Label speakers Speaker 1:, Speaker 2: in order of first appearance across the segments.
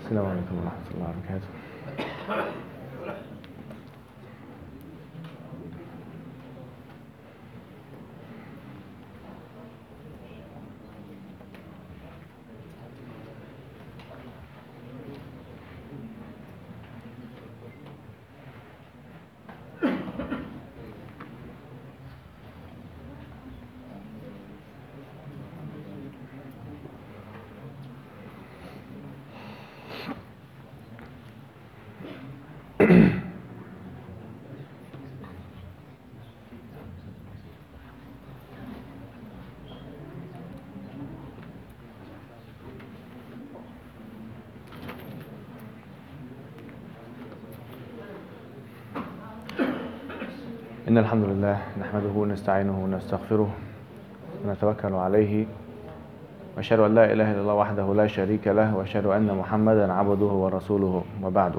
Speaker 1: السلام عليكم ورحمة الله وبركاته. إن الحمد لله نحمده ونستعينه ونستغفره ونتوكل عليه وأشهد أن لا إله إلا الله وحده لا شريك له وأشهد أن محمدا عبده ورسوله وبعد.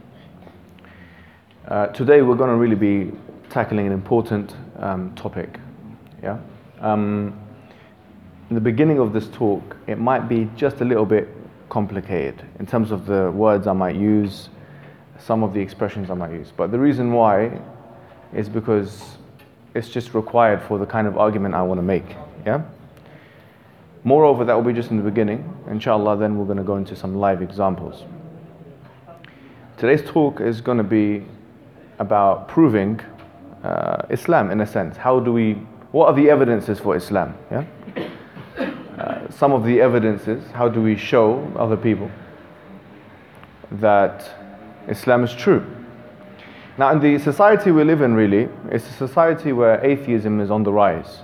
Speaker 1: Today we're going to really be tackling an important topic. In the beginning of this talk, it might be just a little bit complicated in terms of the words I might use, some of the expressions I might use. But the reason why is because it's just required for the kind of argument I want to make. Moreover, that will be just in the beginning. Inshallah, then we're going to go into some live examples. Today's talk is going to be about proving Islam in a sense. What are the evidences for Islam? Some of the evidences, how do we show other people that Islam is true? Now, in the society we live in, really, it's a society where atheism is on the rise.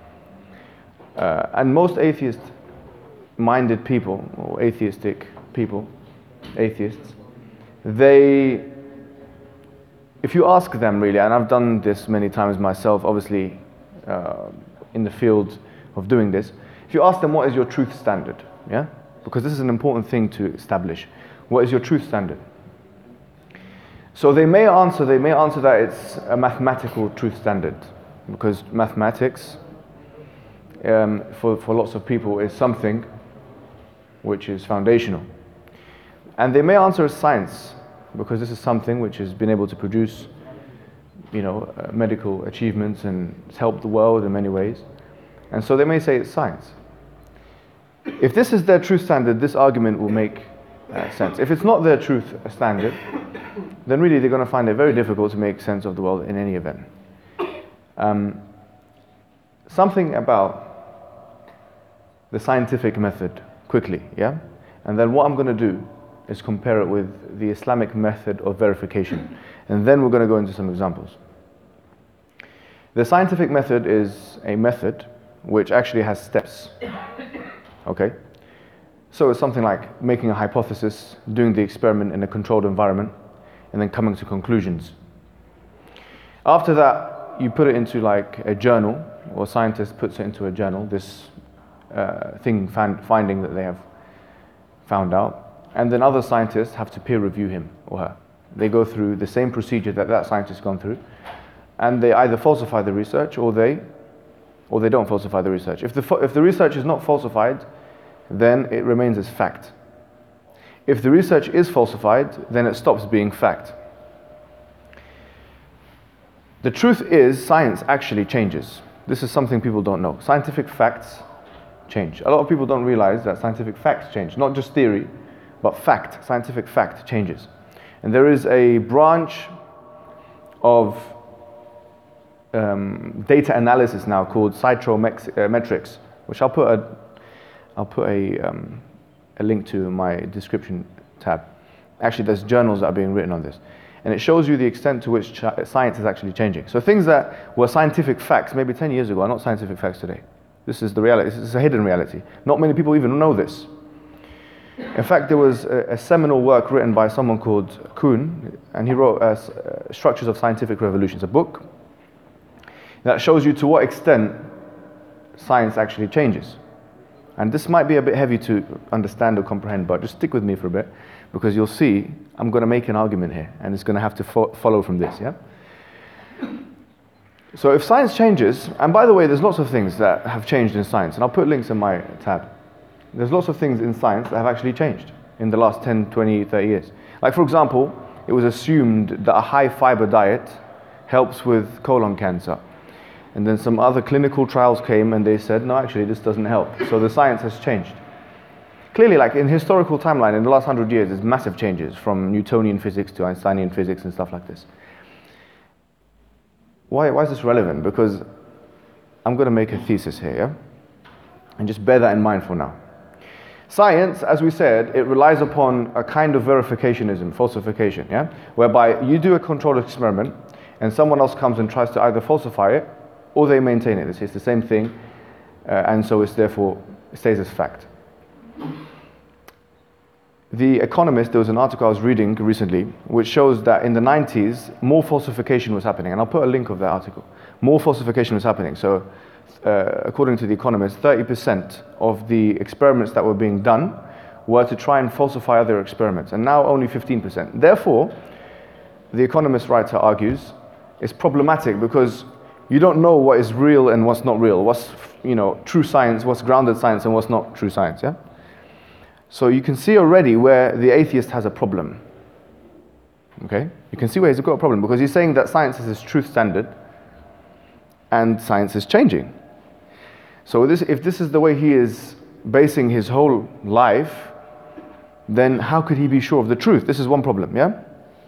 Speaker 1: And most atheist-minded people, or atheistic people, atheists, if you ask them really, and I've done this many times myself, obviously, in the field of doing this, if you ask them what is your truth standard, because this is an important thing to establish. What is your truth standard? So they may answer that it's a mathematical truth standard, because mathematics, for lots of people, is something which is foundational. And they may answer as science, because this is something which has been able to produce, medical achievements and it's helped the world in many ways. And so they may say it's science. If this is their truth standard, this argument will make sense. If it's not their truth standard, then really they're going to find it very difficult to make sense of the world in any event. Something about the scientific method, quickly, and then what I'm going to do is compare it with the Islamic method of verification, and then we're going to go into some examples. The scientific method is a method which actually has steps. Okay? So it's something like making a hypothesis, doing the experiment in a controlled environment, and then coming to conclusions. After that, you put it into like a journal, or a scientist puts it into a journal, this finding that they have found out, and then other scientists have to peer review him or her. They go through the same procedure that scientist has gone through, and they either falsify the research or they don't falsify the research. If the research is not falsified, then it remains as fact. If the research is falsified, then it stops being fact. The truth is, science actually changes. This is something people don't know. Scientific facts change. A lot of people don't realize that scientific facts change. Not just theory, but fact. Scientific fact changes. And there is a branch of data analysis now called cytometrics, which I'll put a link to in my description tab. Actually, there's journals that are being written on this. And it shows you the extent to which science is actually changing. So things that were scientific facts maybe 10 years ago are not scientific facts today. This is the reality. This is a hidden reality. Not many people even know this. In fact, there was a seminal work written by someone called Kuhn, and he wrote Structures of Scientific Revolutions, a book that shows you to what extent science actually changes. And this might be a bit heavy to understand or comprehend, but just stick with me for a bit, because you'll see I'm going to make an argument here, and it's going to have to follow from this, So if science changes, and by the way, there's lots of things that have changed in science, and I'll put links in my tab. There's lots of things in science that have actually changed. in the last 10, 20, 30 years. Like for example, it was assumed that a high fiber diet helps with colon cancer. And then some other clinical trials came and they said, no, actually this doesn't help. So the science has changed. Clearly, like in historical timeline, in the last 100 years, there's massive changes from Newtonian physics to Einsteinian physics and stuff like this. Why is this relevant? Because I'm going to make a thesis here, yeah? And just bear that in mind for now. Science, as we said, it relies upon a kind of verificationism, falsification, yeah? Whereby you do a controlled experiment and someone else comes and tries to either falsify it or they maintain it. It's the same thing, and so it stays as fact. The Economist, there was an article I was reading recently which shows that in the 90s more falsification was happening, and I'll put a link of that article. More falsification was happening. So according to The Economist, 30% of the experiments that were being done were to try and falsify other experiments, and now only 15%. Therefore, The Economist writer argues it's problematic because you don't know what is real and what's not real, what's true science, what's grounded science, and what's not true science. Yeah. So you can see already where the atheist has a problem. Okay, you can see where he's got a problem because he's saying that science is his truth standard, and science is changing. So if this is the way he is basing his whole life, then how could he be sure of the truth? This is one problem. Yeah.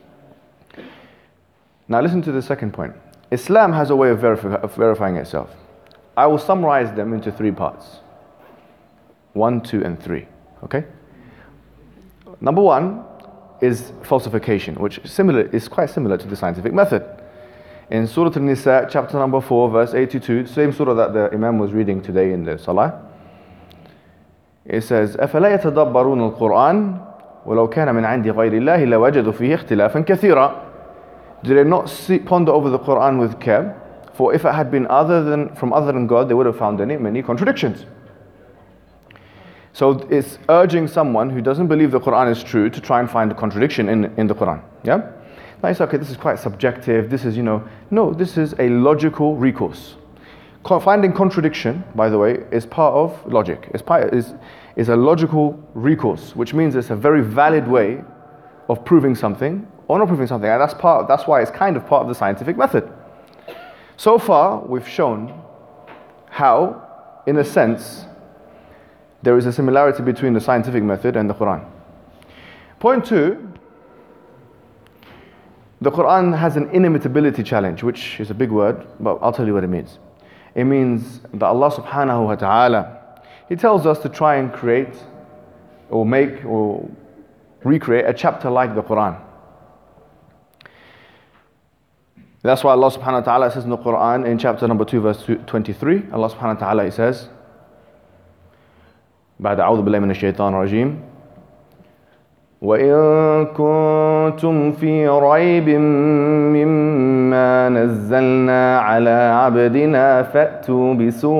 Speaker 1: Now listen to the second point. Islam has a way of verifying itself. I will summarize them into 3 parts. 1, 2, and 3. Okay? Number 1 is falsification, which is quite similar to the scientific method. In Surah An-Nisa, chapter number 4, verse 82, same surah that the Imam was reading today in the Salah, it says, أَفَلَا يَتَدَبَّرُونَ الْقُرْآنَ وَلَوْ كَانَ مِنْ عِنْدِ غَيْرِ اللَّهِ لَوَجَدُوا فِيهِ اخْتِلَافًا كَثِيرًا. Do they not ponder over the Quran with care? For if it had been from other than God, they would have found in it many contradictions. So it's urging someone who doesn't believe the Quran is true to try and find a contradiction in the Quran. Yeah? Now you say, okay, this is quite subjective. This is, no, this is a logical recourse. Finding contradiction, by the way, is part of logic. Is a logical recourse, which means it's a very valid way of proving something or not proving something, and that's why it's kind of part of the scientific method. So far, we've shown how, in a sense, there is a similarity between the scientific method and the Quran. Point 2, the Quran has an inimitability challenge, which is a big word, but I'll tell you what it means. It means that Allah subhanahu wa ta'ala, He tells us to try and create or make or recreate a chapter like the Quran. That's why Allah subhanahu wa ta'ala says in the Quran in chapter number 2 verse 23, Allah subhanahu wa ta'ala, He says, بعد أعوذ بالله من الشيطان الرجيم وإن كنتم في ريب مما نزلنا على عبدنا فأتوا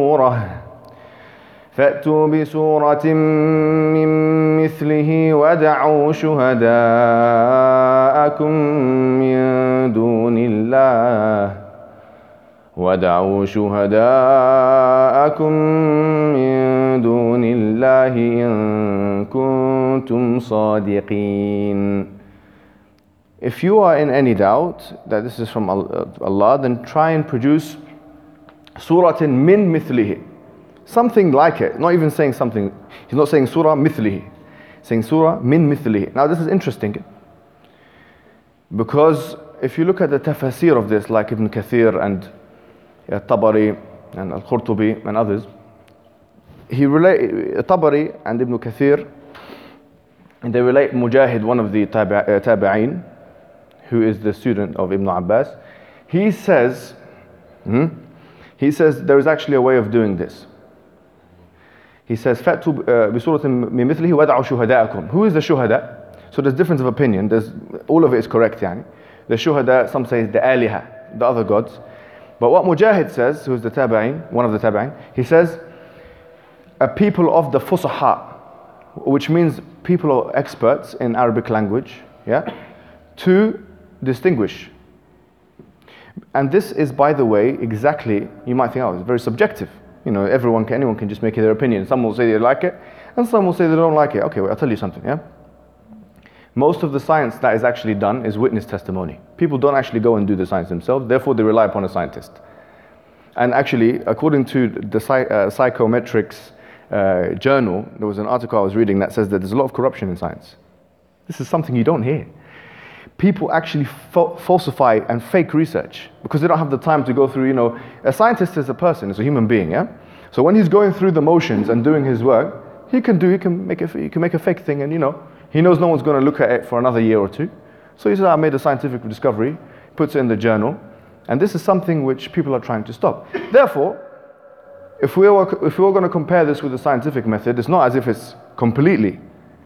Speaker 1: بسورة من مثله ودعوا شهداءكم من دون الله إن كنتم صادقين. If you are in any doubt that this is from Allah, then try and produce suratin min mithlihi, something like it. Not even saying something. He's not saying surah mithlihi, saying surah min mithlihi. Now this is interesting because if you look at the tafsir of this, like Ibn Kathir and Tabari and Al-Qurtubi and others, Tabari and Ibn Kathir, and they relate Mujahid, one of the tabi'een, who is the student of Ibn Abbas. He says there is actually a way of doing this. He says, فَأْتُوا بِسُورَةٍ مِّن مِثْلِهِ وَدَعُوا شُهَدَاءَكُم. Who is the shuhada? So there's difference of opinion. All of it is correct. Yani. The shuhada, some say the aliha, the other gods. But what Mujahid says, who is the tabi'een, one of the tabi'een, he says, a people of the fusaha, which means people or experts in Arabic language, yeah, to distinguish. And this is, by the way, exactly, you might think, oh, it's very subjective. Anyone can just make their opinion. Some will say they like it, and some will say they don't like it. Okay, well, I'll tell you something, yeah? Most of the science that is actually done is witness testimony. People don't actually go and do the science themselves, therefore they rely upon a scientist. And actually, according to the Psychometrics journal, there was an article I was reading that says that there's a lot of corruption in science. This is something you don't hear. People actually falsify and fake research because they don't have the time to go through, a scientist is a person, is a human being, yeah? So when he's going through the motions and doing his work, he can make a fake thing, and he knows no one's going to look at it for another year or two. So he says, I made a scientific discovery, puts it in the journal, and this is something which people are trying to stop. Therefore, if we were going to compare this with the scientific method, it's not as if it's completely,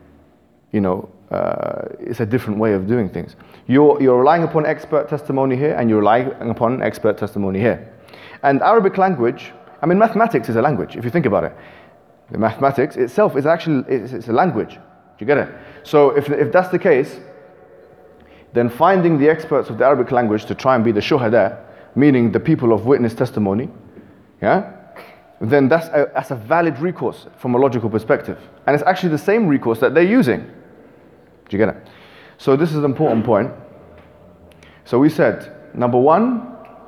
Speaker 1: it's a different way of doing things. You're relying upon expert testimony here, and you're relying upon expert testimony here. And Arabic language, mathematics is a language, if you think about it. The mathematics itself is actually, it's a language. Do you get it? So if that's the case, then finding the experts of the Arabic language to try and be the shuhada, meaning the people of witness testimony, yeah, then that's a valid recourse from a logical perspective. And it's actually the same recourse that they're using. Do you get it? So this is an important point. So we said, number one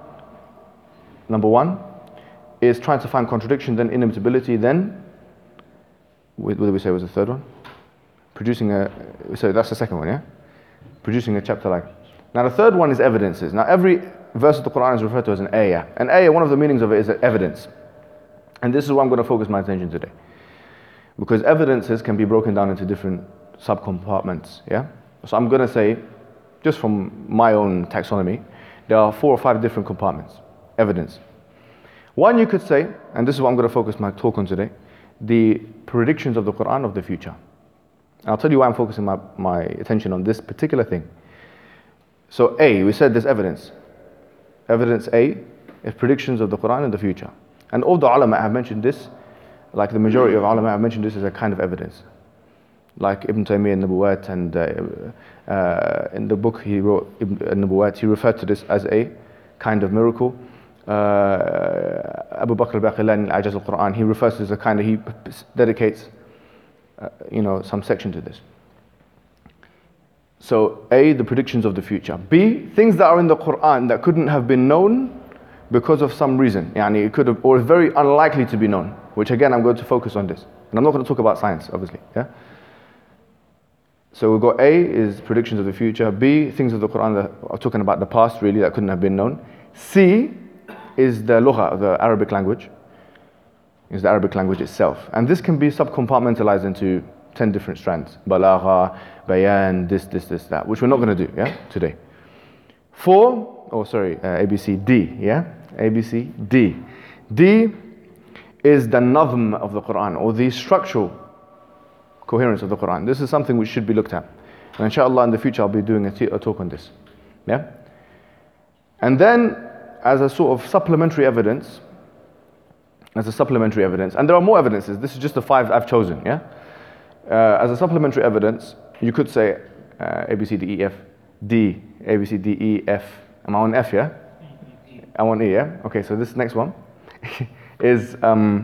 Speaker 1: is trying to find contradiction, then inimitability, then, what did we say was the third one? So that's the second one, yeah? Producing a chapter like. Now the third one is evidences. Now every verse of the Quran is referred to as an ayah. An ayah, one of the meanings of it is evidence. And this is what I'm going to focus my attention today. Because evidences can be broken down into different subcompartments, yeah? So I'm going to say, just from my own taxonomy, there are 4 or 5 different compartments. Evidence. One, you could say, and this is what I'm going to focus my talk on today, the predictions of the Quran of the future. I'll tell you why I'm focusing my attention on this particular thing. So A, we said there's evidence. Evidence A is predictions of the Quran in the future. And all the ulama have mentioned this, like the majority of ulama have mentioned this as a kind of evidence. Like Ibn Taymiyyah Nabuwat, and in the book he wrote, Nabuwat, he referred to this as a kind of miracle. Abu Bakr al-Baqillani in Ajaz al-Quran, he refers to this as a kind of, he dedicates some section to this. So A, the predictions of the future. B, things that are in the Quran that couldn't have been known because of some reason. Yani it could have, or is very unlikely to be known, which again I'm going to focus on this. And I'm not going to talk about science, obviously. Yeah. So we've got A is predictions of the future. B, things of the Quran that are talking about the past, really, that couldn't have been known. C is the lugha, the Arabic language. Is the Arabic language itself. And this can be subcompartmentalized into 10 different strands. Balagha, bayan, this, that, which we're not going to do, yeah, today. ABC, D, yeah? ABC, D. D is the nazm of the Quran, or the structural coherence of the Quran. This is something which should be looked at. And inshallah in the future I'll be doing a talk on this. Yeah? And then, as a sort of supplementary evidence, and there are more evidences, this is just the 5 I've chosen, yeah? As a supplementary evidence, you could say A, B, C, D, E, F, D, A, B, C, D, E, F. Am I on F, yeah? I'm on E, yeah? Okay, so this next one is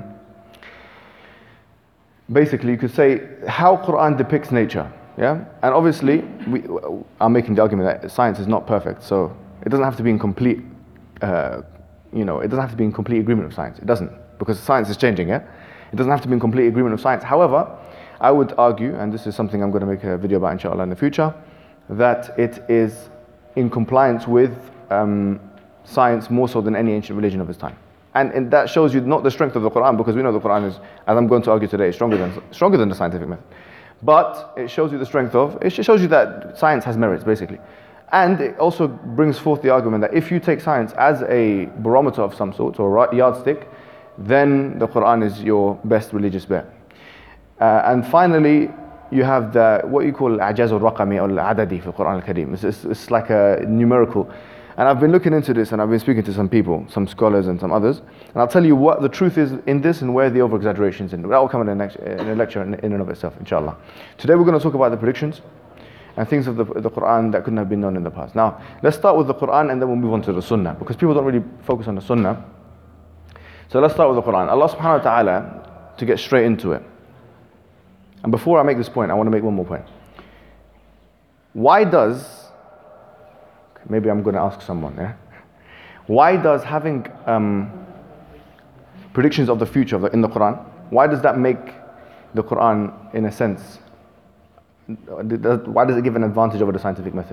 Speaker 1: basically you could say how Quran depicts nature, yeah? And obviously, I'm making the argument that science is not perfect, so it doesn't have to be in complete, it doesn't have to be in complete agreement with science. It doesn't, because science is changing, yeah? It doesn't have to be in complete agreement with science. However, I would argue, and this is something I'm going to make a video about inshallah in the future, that it is in compliance with science more so than any ancient religion of its time. And that shows you not the strength of the Quran, because we know the Quran is, as I'm going to argue today, stronger than the scientific method. But it shows you the strength it shows you that science has merits, basically. And it also brings forth the argument that if you take science as a barometer of some sort, or a yardstick, then the Quran is your best religious bet. And finally, you have what you call al-A'jaz al-Raqami or al-Adadi for Quran al-Kareem. It's like a numerical. And I've been looking into this, and I've been speaking to some people, some scholars and some others, and I'll tell you what the truth is in this and where the over-exaggeration is in. That will come in a lecture in and of itself, inshallah. Today we're going to talk about the predictions and things of the Quran that couldn't have been known in the past. Now, let's start with the Quran and then we'll move on to the Sunnah, because people don't really focus on the Sunnah. So let's start with the Quran. Allah subhanahu wa ta'ala, to get straight into it. And before I make this point, I want to make one more point. Why does, maybe I'm going to ask someone, yeah? Why does having predictions of the future in the Quran, why does that make the Quran, in a sense, why does it give an advantage over the scientific method?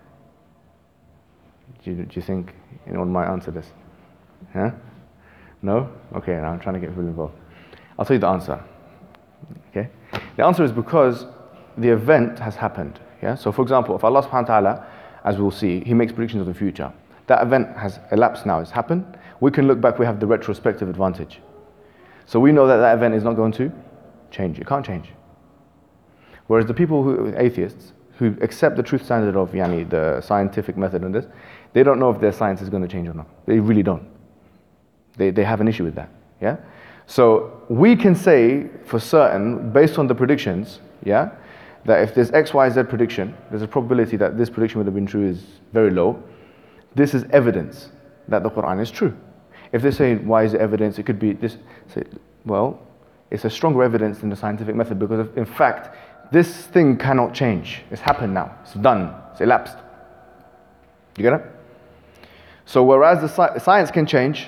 Speaker 1: Do you think anyone might answer this? Huh? No? Okay, now I'm trying to get people involved. I'll tell you the answer. Okay? The answer is because the event has happened. Yeah? So for example, if Allah subhanahu wa ta'ala, as we'll see, He makes predictions of the future. That event has elapsed now, it's happened. We can look back, we have the retrospective advantage. So we know that that event is not going to change. It can't change. Whereas the people who, atheists, who accept the truth standard of the scientific method and this, they don't know if their science is going to change or not. They really don't. They have an issue with that. Yeah? So we can say for certain, based on the predictions, yeah, that if there's X, Y, Z prediction, there's a probability that this prediction would have been true is very low. This is evidence that the Quran is true. If they say, why is it evidence? It could be this. Say, well, it's a stronger evidence than the scientific method because, in fact, this thing cannot change. It's happened now. It's done. It's elapsed. You get it? So whereas the science can change,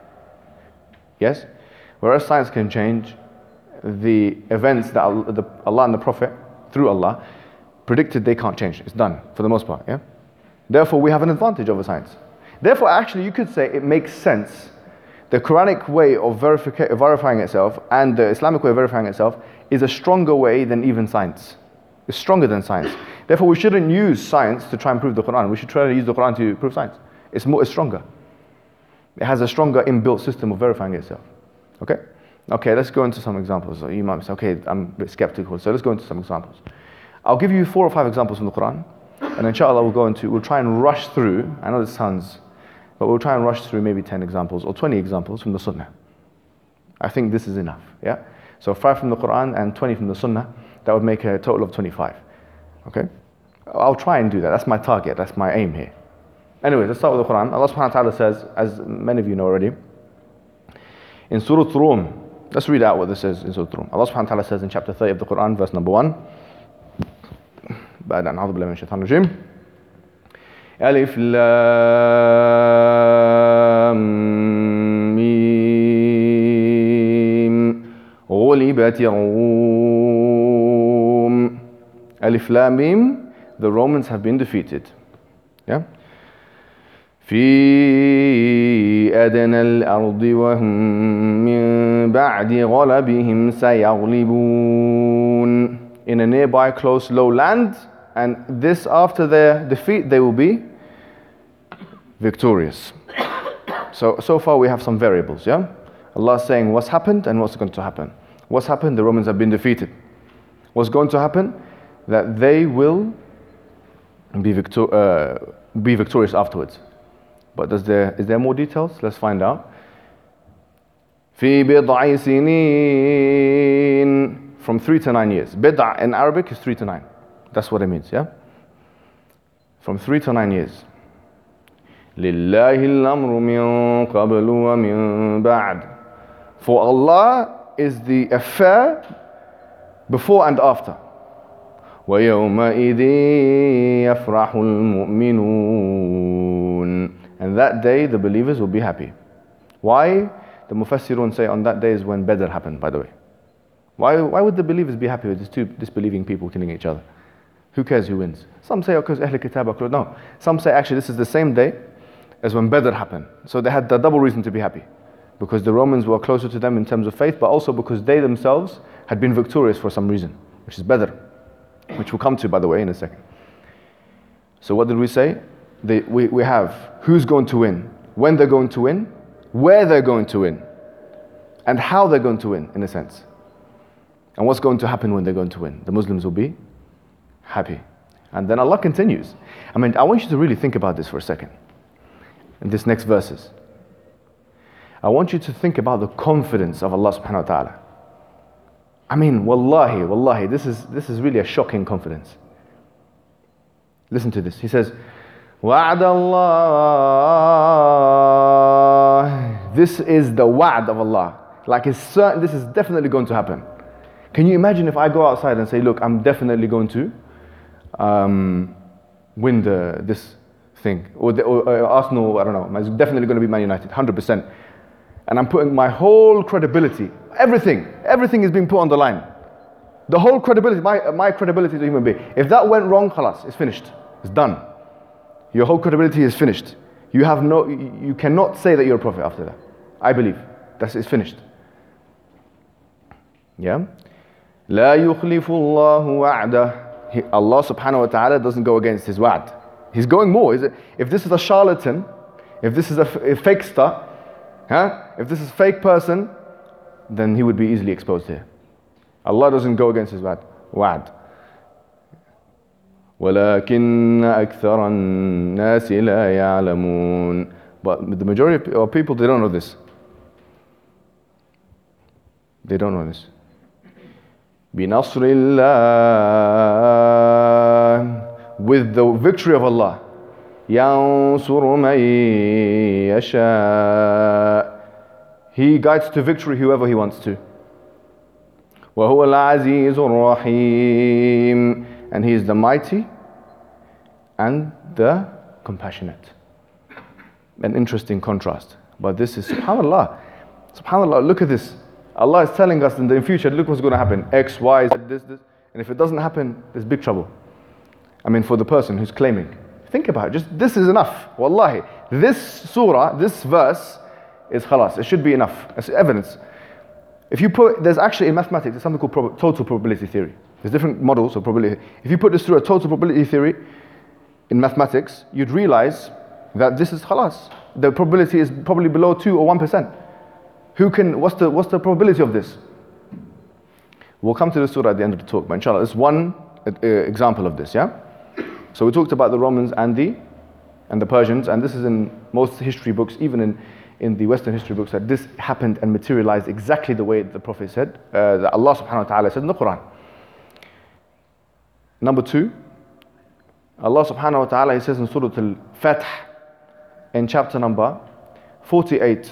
Speaker 1: yes, whereas science can change, the events that Allah and the Prophet, through Allah, predicted, they can't change. It's done for the most part. Yeah. Therefore, we have an advantage over science. Therefore, actually, you could say it makes sense. The Quranic way of verifying itself and the Islamic way of verifying itself is a stronger way than even science. It's stronger than science. Therefore, we shouldn't use science to try and prove the Quran. We should try to use the Quran to prove science. It's stronger. It has a stronger inbuilt system of verifying itself. Okay? Okay, let's go into some examples. So you might say, okay, I'm a bit skeptical, so let's go into some examples. I'll give you 4 or 5 examples from the Quran, and inshallah we'll try and rush through, I know this sounds, but we'll try and rush through maybe 10 examples or 20 examples from the Sunnah. I think this is enough, yeah? So 5 from the Quran and 20 from the Sunnah, that would make a total of 25, okay? I'll try and do that, that's my target, that's my aim here. Anyway, let's start with the Quran. Allah subhanahu wa ta'ala says, as many of you know already, in Surah Rum, let's read out what this says in Surah Rum. Allah subhanahu wa ta'ala says in chapter 30 of the Quran, verse number 1, بعد أن أعوذ بالله من الشيطان الرجيم ألف لام ميم غلبت الروم ألف لام ميم, the Romans have been defeated. Yeah? في أدنى الأرض وهم من بعد غلبهم سيغلبون, in a nearby close low land, and this after their defeat they will be victorious. So far we have some variables, yeah? Allah is saying what's happened and what's going to happen. What's happened? The Romans have been defeated. What's going to happen? That they will be victorious afterwards. But is there more details? Let's find out. في بضع سنين, from 3 to 9 years. Bid'ah in Arabic is 3 to 9. That's what it means, yeah? From 3 to 9 years. لله الأمر من قبل ومن بعد. For Allah is the affair before and after. ويومئذ يفرح المؤمنون. And that day the believers will be happy. Why? The Mufassirun say on that day is when Badr happened, by the way. Why would the believers be happy with these 2 disbelieving people killing each other? Who cares who wins? Some say, because Ahl Kitab are close. No. Some say, actually, this is the same day as when Badr happened. So they had the double reason to be happy. Because the Romans were closer to them in terms of faith, but also because they themselves had been victorious for some reason, which is Badr, which we'll come to, by the way, in a second. So what did we say? We have who's going to win, when they're going to win, where they're going to win, and how they're going to win, in a sense. And what's going to happen when they're going to win? The Muslims will be happy. And then Allah continues. I mean, I want you to really think about this for a second. In this next verses. I want you to think about the confidence of Allah subhanahu wa ta'ala. I mean, wallahi, this is really a shocking confidence. Listen to this. He says, وَعْدَ اللَّهِ. This is the wa'd of Allah. Like it's certain, this is definitely going to happen. Can you imagine if I go outside and say, look, I'm definitely going to win this thing. Or Arsenal, I don't know, it's definitely going to be Man United, 100%. And I'm putting my whole credibility, everything is being put on the line. The whole credibility, my credibility as a human being. If that went wrong, khalas, it's finished. It's done. Your whole credibility is finished. You cannot say that you're a prophet after that. I believe. It's finished. Yeah? لا يخلف الله وعده. Allah subhanahu wa ta'ala doesn't go against his wa'd. He's going more. If this is a charlatan, if this is a fakester, if this is a fake person, then he would be easily exposed here. Allah doesn't go against his wa'd. وَلَكِنَّ أَكْثَرَ النَّاسِ لَا يَعْلَمُونَ. But the majority of people, they don't know this. They don't know this. بِنَصْرِ اللَّهِ. With the victory of Allah. يَنْصُرُ مَن يَشَاءُ. He guides to victory whoever he wants to. وَهُوَ الْعَزِيزُ الرَّحِيمُ. And he is the mighty and the compassionate. An interesting contrast. But this is, subhanAllah. SubhanAllah, look at this. Allah is telling us in the future, look what's going to happen. X, Y, Z, this. And if it doesn't happen, there's big trouble. I mean, for the person who's claiming. Think about it. Just this is enough. Wallahi. This surah, this verse is khalas. It should be enough. It's evidence. There's actually in mathematics, there's something called total probability theory. There's different models of probability. If you put this through a total probability theory in mathematics, you'd realize that this is khalas. The probability is probably below 2 or 1%. What's the probability of this? We'll come to the surah at the end of the talk, but inshallah, it's one example of this, yeah? So we talked about the Romans and the Persians, and this is in most history books, even in the Western history books, that this happened and materialized exactly the way the Prophet said, that Allah subhanahu wa ta'ala said in the Quran. Number 2, Allah subhanahu wa ta'ala, he says in Surah Al-Fath, in chapter number 48,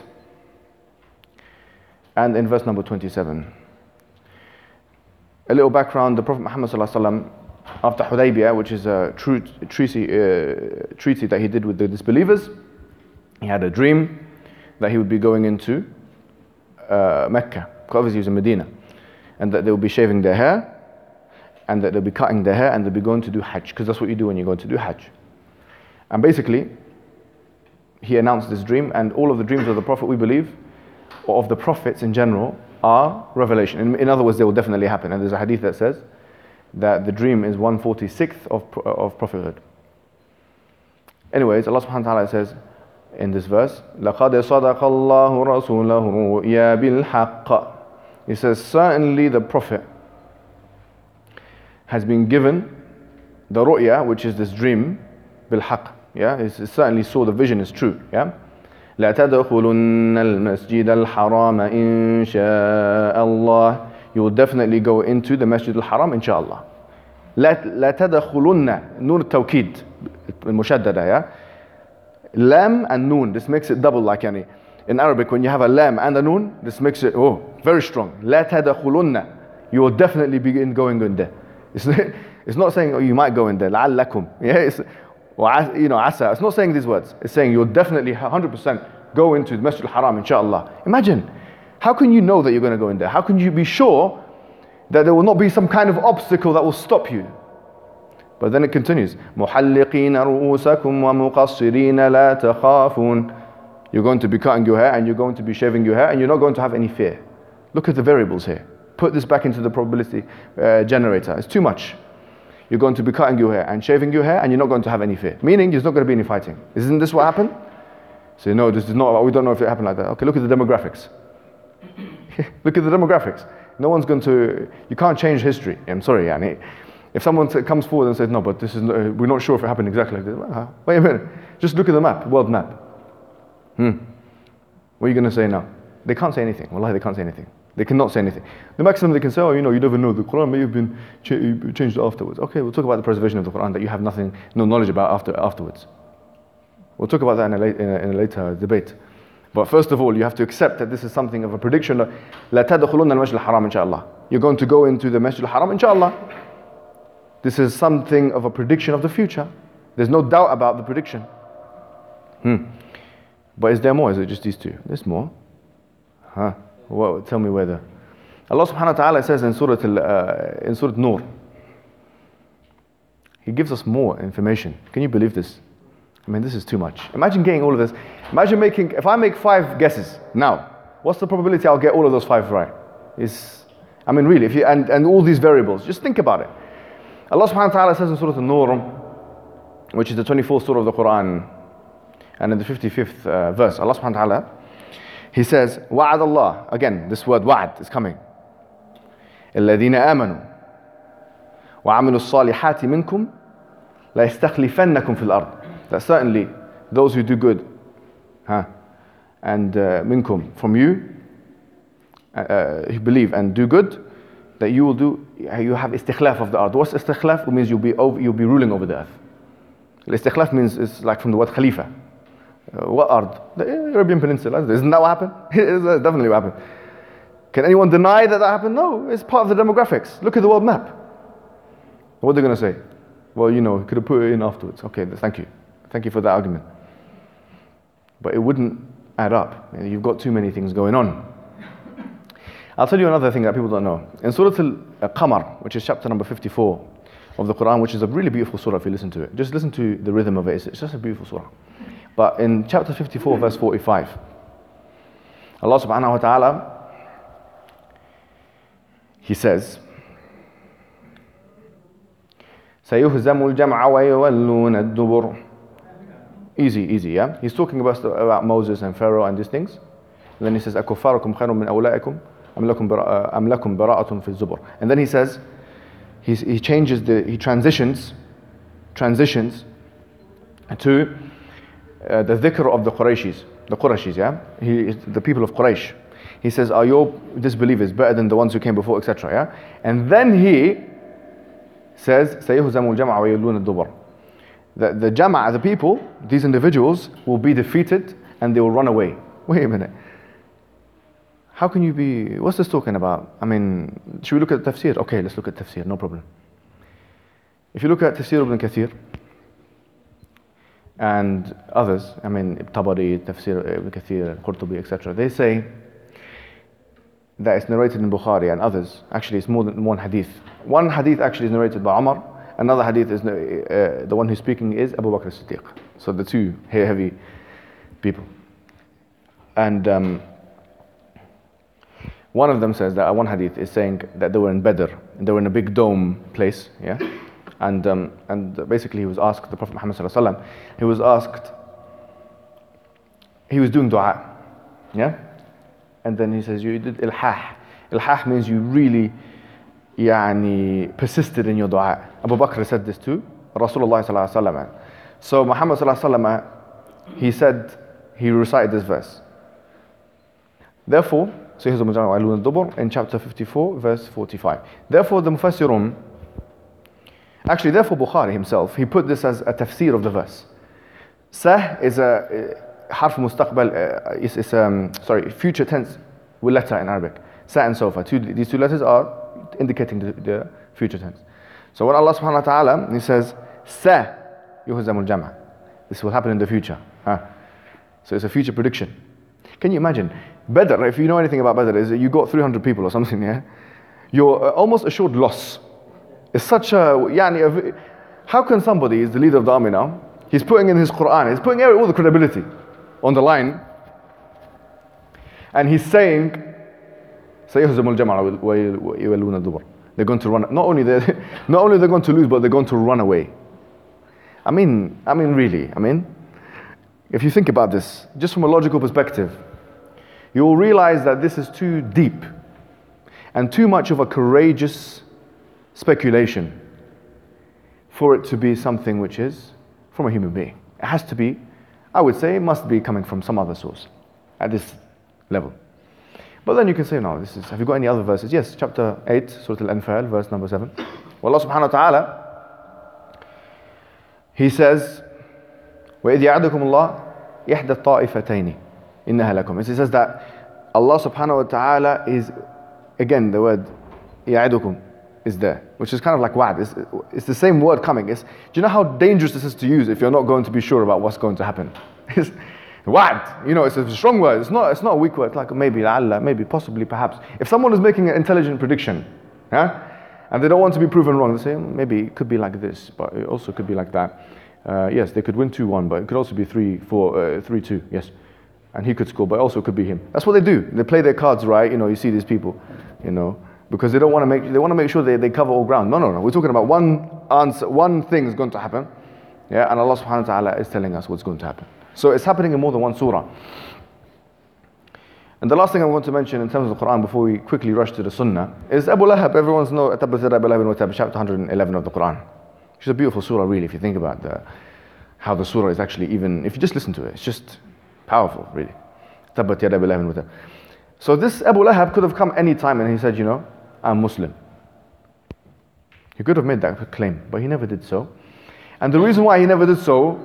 Speaker 1: and in verse number 27. A little background, the Prophet Muhammad sallallahu alaihi wasallam, after Hudaybiyah, which is a treaty that he did with the disbelievers, he had a dream that he would be going into Mecca, because obviously he was in Medina, and that they would be shaving their hair, and that they'll be cutting their hair, and they'll be going to do Hajj, because that's what you do when you're going to do Hajj. And basically, he announced this dream, and all of the dreams of the Prophet, we believe, or of the prophets in general, are revelation. In other words, they will definitely happen. And there's a hadith that says that the dream is 1/46 of prophethood. Anyways, Allah subhanahu wa ta'ala says in this verse, لَقَدْ صَدَقَ اللَّهُ رَسُولَهُ الرُّؤْيَا بِالْحَقِّ. He says, certainly the Prophet has been given the ru'ya, which is this dream, bil-haqq. Yeah, he certainly saw the vision is true. Yeah. لا تدخلن المسجد الحرام إن شاء الله. You will definitely go into the Masjid al-Haram inshallah. لا تدخلن نور التوكيد المشددة. Yeah. Lam and noon. This makes it double, like yani. In Arabic, when you have a lam and a noon, this makes it very strong. لا تدخلن. You will definitely begin going in there. It's not saying you might go in there. لعلكم. Yeah. It's, asa. It's not saying these words. It's saying you'll definitely 100% go into the Masjid al-Haram, inshallah. Imagine, how can you know that you're going to go in there? How can you be sure that there will not be some kind of obstacle that will stop you? But then it continues. مُحَلِّقِينَ رُؤُوسَكُمْ وَمُقَصِّرِينَ لَا تَخَافُونَ. You're going to be cutting your hair, and you're going to be shaving your hair, and you're not going to have any fear. Look at the variables here. Put this back into the probability generator. It's too much. You're going to be cutting your hair and shaving your hair, and you're not going to have any fear. Meaning, there's not going to be any fighting. Isn't this what happened? So no, this is not. We don't know if it happened like that. Okay, look at the demographics. Look at the demographics. No one's going to. You can't change history. I'm sorry, Yani. If someone comes forward and says, no, but this is. We're not sure if it happened exactly like this. Well, wait a minute. Just look at the map, world map. What are you going to say now? They can't say anything. Wallahi, they can't say anything. They cannot say anything. The maximum they can say, you never know. The Quran may have been changed afterwards. Okay, we'll talk about the preservation of the Quran that you have no knowledge about afterwards. We'll talk about that in a later debate. But first of all, you have to accept that this is something of a prediction. لَا تَدْخُلُنَّ الْمَسْجِدَ الْحَرَامِ إِنْشَاءَ اللَّهِ. You're going to go into the Masjid al-Haram, inshallah. This is something of a prediction of the future. There's no doubt about the prediction. But is there more? Is it just these two? There's more. Well, tell me whether. Allah subhanahu wa ta'ala says in Surah Nur, He gives us more information. Can you believe this? I mean, this is too much. Imagine getting all of this. Imagine if I make 5 guesses now, what's the probability I'll get all of those 5 right? Really, if you, and all these variables, just think about it. Allah subhanahu wa ta'ala says in Surah An-Nur, which is the 24th surah of the Quran, and in the 55th verse, Allah subhanahu wa ta'ala, He says, وَعَدَ اللَّهِ, again, this word wa'ad is coming. الَّذِينَ آمَنُوا وَعَمِلُوا الصَّالِحَاتِ مِنْكُمْ لَيَسْتَخْلِفَنَّكُمْ فِي الْأَرْضِ. That certainly those who do good, and minkum, from you, who believe and do good, that you have istikhlaf of the earth. What's istikhlaf? It means you'll be ruling over the earth. Istikhlaf means, it's like from the word khalifa. What earth? The Arabian Peninsula. Isn't that what happened? It's definitely what happened. Can anyone deny that happened? No, it's part of the demographics. Look at the world map. What are they going to say? Well, you could have put it in afterwards. Okay, thank you. Thank you for that argument. But it wouldn't add up. You've got too many things going on. I'll tell you another thing that people don't know. In Surah Al-Qamar, which is chapter number 54 of the Quran, which is a really beautiful surah if you listen to it. Just listen to the rhythm of it. It's just a beautiful surah. But in chapter 54, verse 45, Allah subhanahu wa ta'ala, He says, سَيُهْزَمُ الْجَمْعَ وَيُوَلُّونَ الدُّبُرُ. Easy, yeah? He's talking about Moses and Pharaoh and these things. And then he says, أَكُفَّارُكُمْ خَيْرٌ مِنْ أَوْلَائِكُمْ أَمْ لَكُمْ بَرَاءَةٌ فِي الزُّبُرِ. And then he says, he transitions to the dhikr of the Qurayshis, yeah? The people of Quraysh. He says, are your disbelievers better than the ones who came before, etc., yeah? And then he says, سَيُهْزَمُ الْجَمْعَ وَيُوَلُّونَ الدُّبُرَ. The Jama', the people, these individuals will be defeated and they will run away. Wait a minute. How can you be, what's this talking about? Should we look at tafsir? Okay, let's look at tafsir, no problem. If you look at tafsir ibn Kathir and others, Tabari, tafsir ibn Kathir, Qurtubi, etc., they say that it's narrated in Bukhari and others. Actually, it's more than one hadith. One hadith actually is narrated by Umar. Another hadith is the one who's speaking is Abu Bakr as-Siddiq. So the two heavy people. And one of them says that one hadith is saying that they were in Badr, and they were in a big dome place, yeah. And basically he was asked, the Prophet Muhammad sallallahu alaihi wasallam, he was asked, he was doing dua, yeah. And then he says, you did ilhah. Ilhah means you really persisted in your dua. Abu Bakr said this too, Rasulullah sallallahu alaihi wasallam. So Muhammad sallallahu alaihi wasallam, he recited this verse. Therefore, in chapter 54, verse 45. Therefore, the Mufassirun, therefore Bukhari himself, he put this as a tafsir of the verse. Sah is a harf mustaqbal, future tense with letter in Arabic. Sa and sofa. These two letters are indicating the future tense. So when Allah subhanahu wa ta'ala, He says, Sa yuhzamul jama'. This will happen in the future. So it's a future prediction. Can you imagine? Badr, if you know anything about Badr, is you got 300 people or something, yeah? You're almost assured loss. It's such a, how can somebody, is the leader of the army now, he's putting in his Quran, he's putting all the credibility on the line, and he's saying, سَيُهْزَمُ الْجَمْعَ وَيُوَلُّونَ الدُّبُرَ. They're going to run, not only they're going to lose, but they're going to run away. Really, if you think about this, just from a logical perspective, you will realize that this is too deep and too much of a courageous speculation for it to be something which is from a human being. It has to be, I would say, it must be coming from some other source at this level. But then you can say, no, have you got any other verses? Yes, chapter 8, Surah Al-Anfal, verse number 7. Well, Allah subhanahu wa ta'ala, He says, وَإِذْ يَعْدُكُمُ اللَّهُ إِحْدَى الطَّائِفَتَيْنِ إِنَّهَا لَكُمْ. He says that Allah subhanahu wa ta'ala is, again, the word يَعِدُكُمْ is there, which is kind of like wa'd. It's the same word coming. Do you know how dangerous this is to use if you're not going to be sure about what's going to happen? It's wa'd, it's a strong word. It's not a weak word. It's like maybe, la'alla, maybe, possibly, perhaps. If someone is making an intelligent prediction, and they don't want to be proven wrong, they say, maybe it could be like this, but it also could be like that. Yes, they could win 2-1, but it could also be 3-2, yes. And he could score, but also it could be him. That's what they do. They play their cards right. You see these people, because they want to make sure they cover all ground. No. We're talking about one answer, one thing is going to happen. Yeah, and Allah subhanahu wa ta'ala is telling us what's going to happen. So it's happening in more than one surah. And the last thing I want to mention in terms of the Quran before we quickly rush to the Sunnah is Abu Lahab. Everyone's know Tabbat Yada Abi Lahabin wa Tab, chapter 111 of the Quran. It's a beautiful surah, really, if you think about how the surah is actually, even if you just listen to it, it's just powerful, really. Tabbat Yada Abi Lahabin wa Tab. So this Abu Lahab could have come any time and he said, I'm Muslim. He could have made that claim, but he never did so. And the reason why he never did so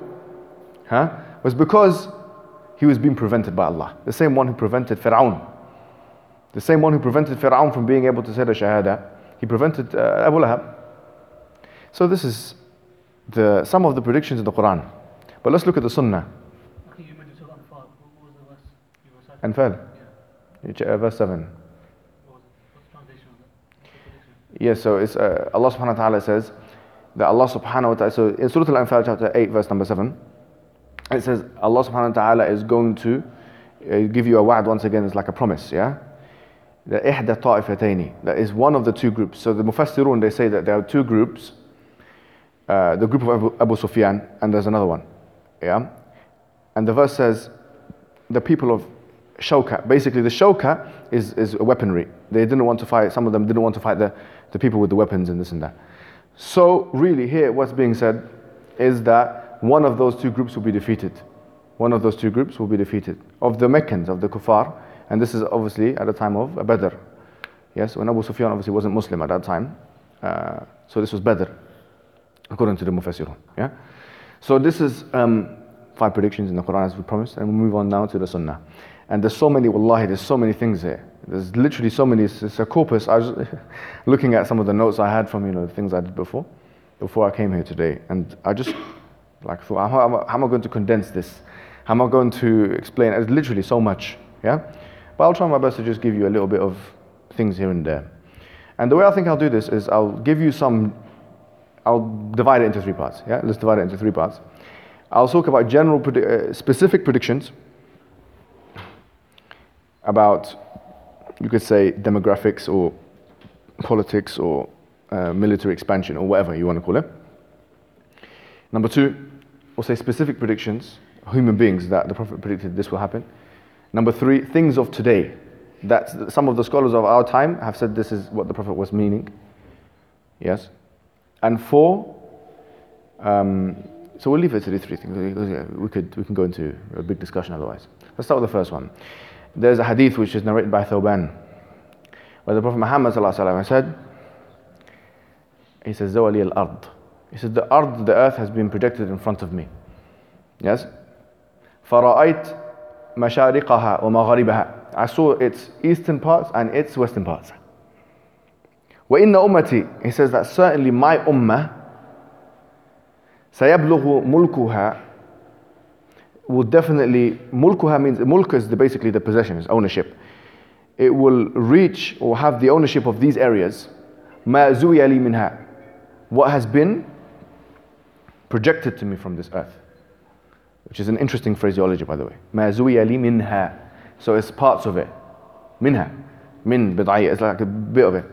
Speaker 1: was because he was being prevented by Allah. The same one who prevented Fir'aun. The same one who prevented Fir'aun from being able to say the Shahada. He prevented Abu Lahab. So this is some of the predictions in the Quran. But let's look at the Sunnah.
Speaker 2: I think you mentioned Surah Anfal. What was the verse you recited?
Speaker 1: Anfal? Yeah. Verse 7.
Speaker 2: What's the translation of that?
Speaker 1: Yes, so it's Allah subhanahu wa ta'ala says that Allah subhanahu wa ta'ala, so in Surah Al-Anfal chapter 8 verse number 7, it says Allah subhanahu wa ta'ala is going to give you a wa'd once again. It's like a promise, yeah? The ihda ta'ifataini, that is one of the two groups. So the Mufassirun, they say that there are two groups, the group of Abu Sufyan and there's another one, yeah? And the verse says the people of Shawka, basically the Shawka is a weaponry. They didn't want to fight, some of them didn't want to fight the people with the weapons and this and that. So really here what's being said is that one of those two groups will be defeated. One of those two groups will be defeated. Of the Meccans, of the Kuffar, and this is obviously at the time of Badr. Yes, when Abu Sufyan obviously wasn't Muslim at that time. So this was Badr, according to the Mufassirun. Yeah? So this is 5 predictions in the Quran as we promised, and we'll move on now to the Sunnah. And there's so many, wallahi, there's so many things here. There's literally so many, it's a corpus. I was looking at some of the notes I had from, the things I did before I came here today. And I just thought, how am I going to condense this? How am I going to explain? It's literally so much, yeah? But I'll try my best to just give you a little bit of things here and there. And the way I think I'll do this is I'll divide it into 3 parts, yeah? Let's divide it into 3 parts. I'll talk about general, specific predictions about, you could say, demographics or politics or military expansion or whatever you want to call it. Number 2, we'll say specific predictions, human beings that the Prophet predicted this will happen. Number 3, things of today, that some of the scholars of our time have said this is what the Prophet was meaning. Yes. And 4, so we'll leave it to these 3 things. We can go into a big discussion otherwise. Let's start with the first one. There's a hadith which is narrated by Thawban, where the Prophet Muhammad said, he says, Zawali al-ard. He said, the earth has been projected in front of me. Yes? فَرَأَيْتْ مَشَارِقَهَا وَمَغَارِبَهَا. I saw its eastern parts and its western parts. وَإِنَّ أُمَّتِي. He says that certainly my ummah سَيَبْلُغُ مُلْكُهَا will definitely, mulkuha means, mulk is basically the possession, is ownership. It will reach or have the ownership of these areas. مَا زُوِيَ لِي مِنْهَا. What has been projected to me from this earth. Which is an interesting phraseology, by the way. مَا زُوِيَ لِي مِنْهَا. So it's parts of it. Minha. Min bid'ayya. It's like a bit of it.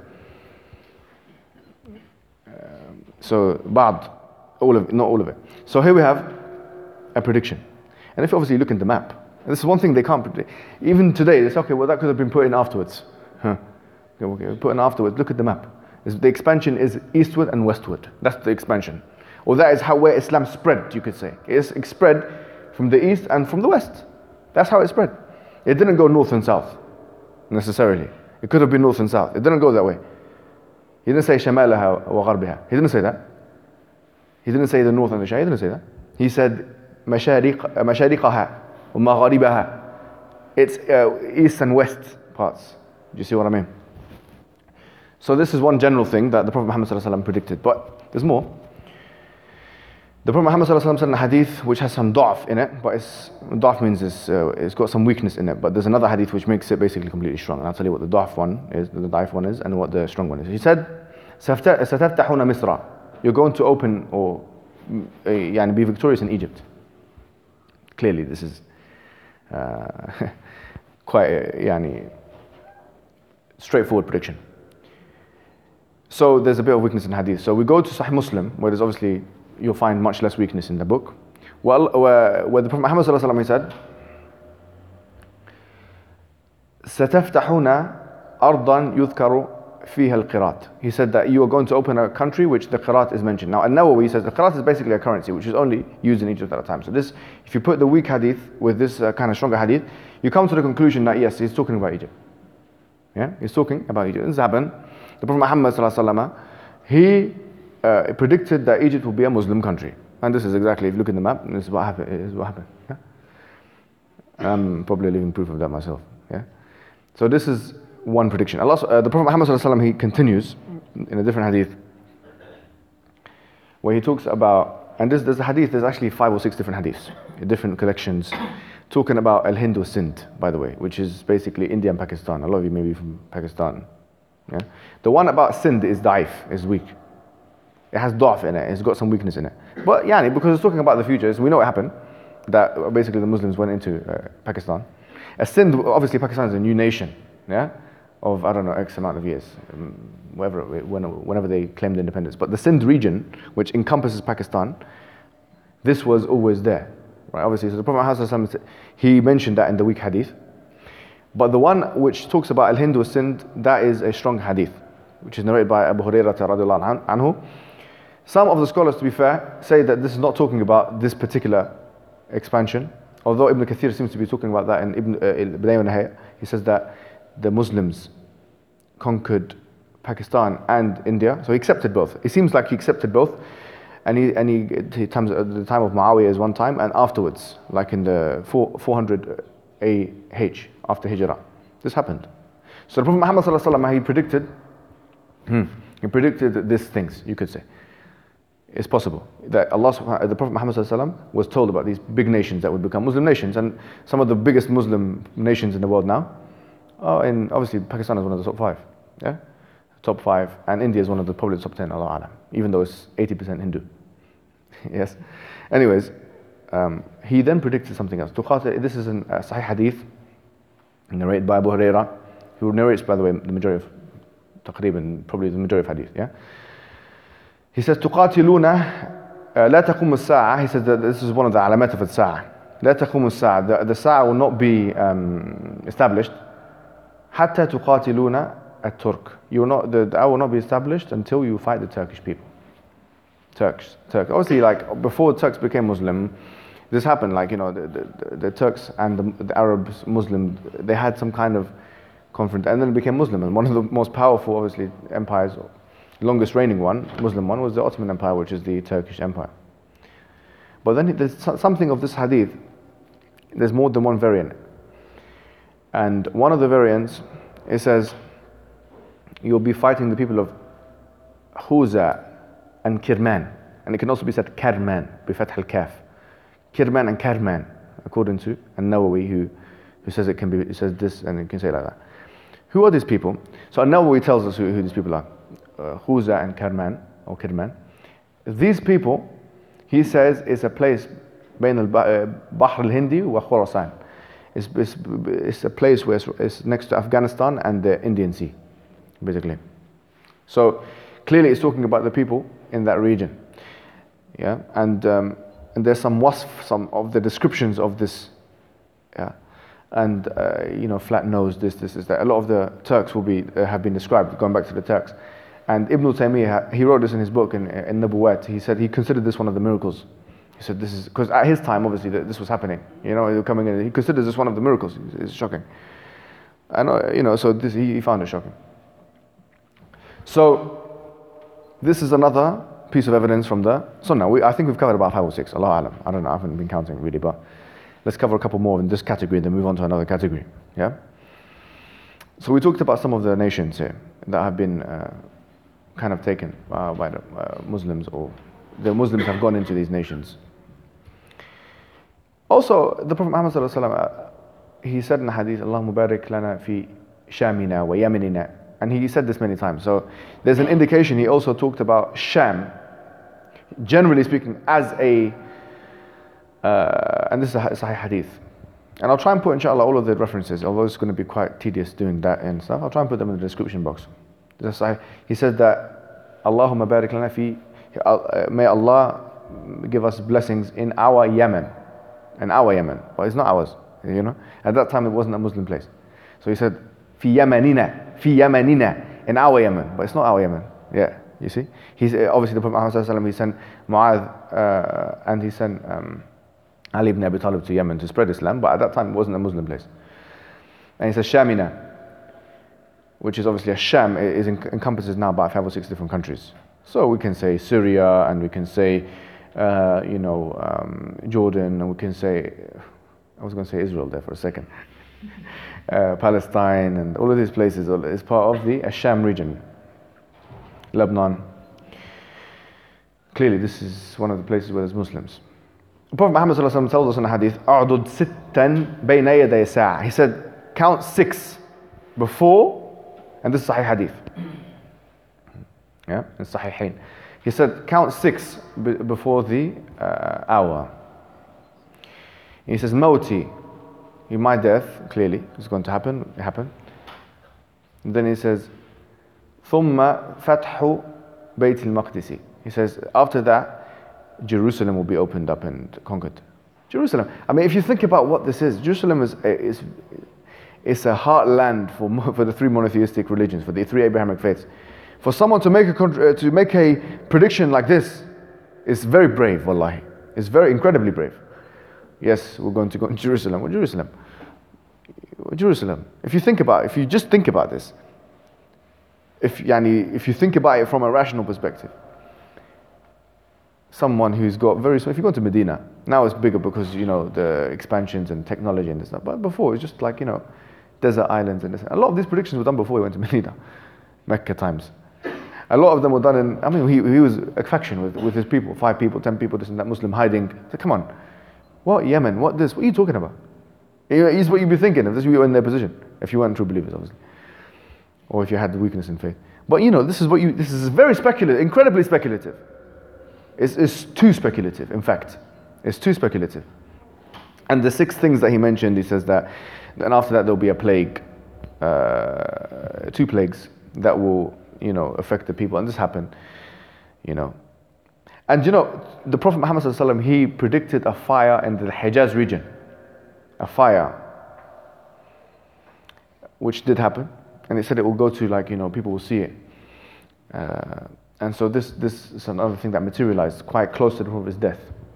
Speaker 1: So, ba'd. All of it, not all of it. So here we have a prediction. And if you obviously look in the map, and this is one thing they can't predict. Even today, they say, okay, well that could have been put in afterwards. Okay, put in afterwards. Look at the map. The expansion is eastward and westward. That's the expansion. Or that is where Islam spread, you could say. It spread from the east and from the west. That's how it spread. It didn't go north and south, necessarily. It could have been north and south. It didn't go that way. He didn't say شمالها وغربها. He didn't say that. He didn't say the north and the south. He didn't say that. He said مشارقها ومغاربها. It's east and west parts. Do you see what I mean? So this is one general thing that the Prophet Muhammad ﷺ predicted, but there's more. The Prophet Muhammad ﷺ said in a hadith which has some da'f in it, but da'f means it's got some weakness in it, but there's another hadith which makes it basically completely strong, and I'll tell you what the da'f one is, and what the strong one is. He said, سَتَفْتَحُونَ مِصْرَ, you're going to open or be victorious in Egypt. Clearly this is quite a straightforward prediction. So there's a bit of weakness in hadith. So we go to Sahih Muslim, where there's obviously, you'll find much less weakness in the book. Well, where the Prophet Muhammad ﷺ, he said, سَتَفْتَحُونَ أَرْضًا يُذْكَرُ فِيهَا الْقِرَاط. He said that you are going to open a country which the qirat is mentioned. Now, An-Nawawi says the qirat is basically a currency which is only used in Egypt at a time. So this, if you put the weak hadith with this kind of stronger hadith, you come to the conclusion that yes, he's talking about Egypt. Yeah, he's talking about Egypt. This happened. The Prophet Muhammad ﷺ, he predicted that Egypt will be a Muslim country, and this is exactly, if you look at the map, this is what happened. Yeah? I'm probably living proof of that myself. Yeah. So this is one prediction. The Prophet Muhammad ﷺ, he continues in a different hadith where he talks about, and there's a hadith. There's actually 5 or 6 different hadiths, different collections, talking about Al-Hind wa Sindh, by the way, which is basically India and Pakistan. A lot of you may be from Pakistan. Yeah? The one about Sindh is da'if, is weak. It has da'f in it, it's got some weakness in it. But because it's talking about the future, we know what happened, that basically the Muslims went into Pakistan. Sindh, obviously Pakistan is a new nation, yeah, of, I don't know, X amount of years, whenever they claimed independence. But the Sindh region, which encompasses Pakistan, this was always there, right? Obviously, so the Prophet Muhammad, he mentioned that in the weak hadith. But the one which talks about Al-Hind wa Sindh, that is a strong hadith, which is narrated by Abu Hurairah radiallahu anhu. Some of the scholars, to be fair, say that this is not talking about this particular expansion, although Ibn Kathir seems to be talking about that in Bidayah wa Nihaya. He says that the Muslims conquered Pakistan and India, so he accepted both. It seems like he accepted both, and he at the time of Muawiyah is one time, and afterwards, like in the 400 AH, after Hijrah. This happened. So the Prophet Muhammad ﷺ, he predicted these things, you could say. It's possible that the Prophet Muhammad ﷺ was told about these big nations that would become Muslim nations, and some of the biggest Muslim nations in the world now. And obviously Pakistan is one of the top 5, yeah, top 5, and India is one of the probably the top 10. Allah Alam, even though it's 80% Hindu. Yes. Anyways, he then predicted something else. This is in Sahih Hadith, narrated by Abu Hurairah, who narrates, by the way, the majority of taqriban, probably the majority of hadith. Yeah. He says, تقاتلون لا تقوم الساعة. He says that this is one of the alamat of الساعة. لا تقوم الساعة. The sa'a will not be established. حتى تقاتلون الترك. The hour will not be established until you fight the Turkish people. Turks. Obviously, like before Turks became Muslim, this happened. Like the Turks and the Arabs, Muslim, they had some kind of conflict, and then it became Muslim. And one of the most powerful, obviously, empires, longest reigning one, Muslim one, was the Ottoman Empire, which is the Turkish Empire. But then there's something of this hadith. There's more than one variant, and one of the variants, it says, you'll be fighting the people of Huza and Kirman, and it can also be said Karman, bi fath al-kaf. Kirman and Karman, according to An-Nawawi, who says it can be, it says this, and it can say it like that. Who are these people? So An-Nawawi tells us who these people are. Huza and Karman, or Kirman. These people, he says, is a place بين البحر الهندي وخراسان. It's a place where it's next to Afghanistan and the Indian Sea, basically. So clearly it's talking about the people in that region. Yeah, and there's some wasf, some of the descriptions of this. Yeah, and flat nose, this, that. A lot of the Turks will be have been described, going back to the Turks. And Ibn Taymiyyah, he wrote this in his book in Nabuwat. He said he considered this one of the miracles. He said this is, because at his time, obviously, this was happening. They were coming in. He considers this one of the miracles. It's shocking. And so this he found it shocking. So this is another piece of evidence from the Sunnah. I think we've covered about 5 or 6. Allah Alam. I don't know. I haven't been counting really, but let's cover a couple more in this category and then move on to another category. Yeah. So we talked about some of the nations here. that have been kind of taken by the Muslims, or the Muslims have gone into these nations. Also, the Prophet Muhammad sallallahu alaihi wasallam, he said in the hadith, Allahumma barik lana fi Shamina wa Yamanina. And he said this many times. So there's an indication he also talked about Sham, generally speaking, as a, and this is a Sahih hadith. And I'll try and put, inshallah, all of the references, although it's going to be quite tedious doing that and stuff. I'll try and put them in the description box. He said that, Allahumma barik lana fi, may Allah give us blessings in our Yemen. In our Yemen. But it's not ours, you know. At that time, it wasn't a Muslim place. So he said, fi Yamanina, in our Yemen. But it's not our Yemen. Yeah, you see. He's obviously the Prophet Muhammad, he sent Mu'adh and he sent Ali ibn Abi Talib to Yemen to spread Islam, but at that time it wasn't a Muslim place. And he says Shamina, which is obviously a Sham, encompasses now about 5 or 6 different countries. So we can say Syria, and we can say, Jordan, and we can say, I was going to say Israel there for a second, Palestine, and all of these places is part of the Sham region. Lebanon. Clearly, this is one of the places where there's Muslims. The Prophet Muhammad tells us in a hadith, أعدد ستا بين يدي ساعة. He said, count 6 before, and this is Sahih hadith. Yeah, in Sahihain. He said, count 6 before the hour. He says, Mawti, my death, clearly, is going to happen. It happened. And then he says, ثم فتح بيت المقدس. He says, after that, Jerusalem will be opened up and conquered. Jerusalem. I mean, if you think about what this is, Jerusalem is a heartland for the 3 monotheistic religions, for the 3 Abrahamic faiths. For someone to make a prediction like this is very brave, wallahi. It's very incredibly brave. Yes, we're going to go to Jerusalem. Well, Jerusalem. If you just think about this, if you think about it from a rational perspective, someone who's got if you go to Medina, now it's bigger because, the expansions and technology and stuff, but before it was just like, desert islands and this. A lot of these predictions were done before he went to Medina, Mecca times. A lot of them were done he was a faction with his people, 5 people, 10 people, this and that, Muslim hiding. So come on, what Yemen, what this, what are you talking about? It's what you'd be thinking if you were in their position, if you weren't true believers, obviously. Or if you had the weakness in faith. But this is very speculative, incredibly speculative. It's too speculative, in fact. It's too speculative. And the 6 things that he mentioned, he says that, and after that there'll be a plague, 2 plagues that will, affect the people. And this happened, And the Prophet Muhammad ﷺ, he predicted a fire in the Hijaz region. A fire. Which did happen. And he said it will go to people will see it. And so this is another thing that materialized quite close to the Prophet's death.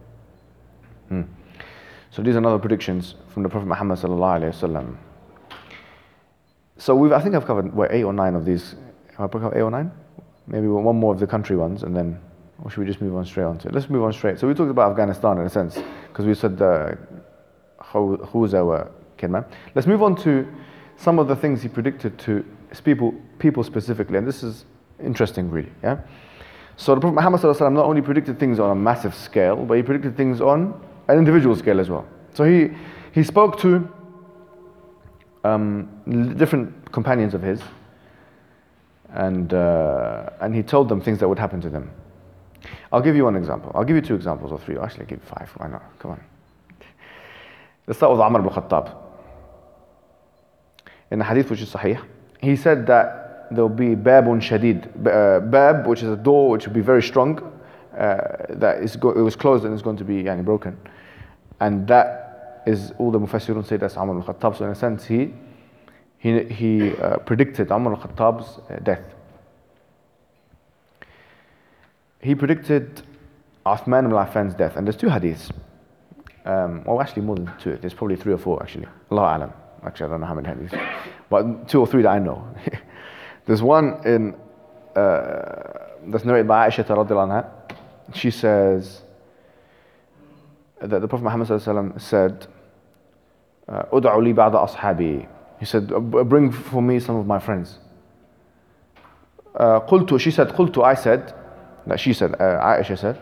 Speaker 1: So these are another predictions from the Prophet Muhammad sallallahu alaihi wasallam. So I think I've covered 8 or 9 of these. Have I covered 8 or 9? Maybe one more of the country ones, and then, or should we just move on straight on to it? Let's move on straight. So we talked about Afghanistan in a sense, because we said Khuza wa Kirman. Let's move on to some of the things he predicted to people specifically, and this is interesting, really. Yeah. So the Prophet Muhammad ﷺ not only predicted things on a massive scale, but he predicted things on an individual scale as well. So he spoke to different companions of his, and he told them things that would happen to them. I'll give you one example. I'll give you 2 examples or 3. Actually, I'll give you 5. Why not? Come on. Let's start with Umar ibn Khattab. In the hadith which is sahih, he said that there will be babun shadid, bab, which is a door which will be very strong, it was closed and is going to be broken, and that is all the mufassirun say that's Umar al-Khattab. So in a sense, he predicted Umar al-Khattab's death. He predicted Uthman ibn Affan's death, and there's 2 hadiths. Or actually more than 2. There's probably 3 or 4 actually. Allahu alam. Actually, I don't know how many hadiths, but 2 or 3 that I know. There's one that's narrated by Aisha radiallahu anha. She says that the Prophet Muhammad said, "Ud'u li ba'da ashabi." He said, "Bring for me some of my friends." قلت, she said, قلت, I said, that she said, Aisha said,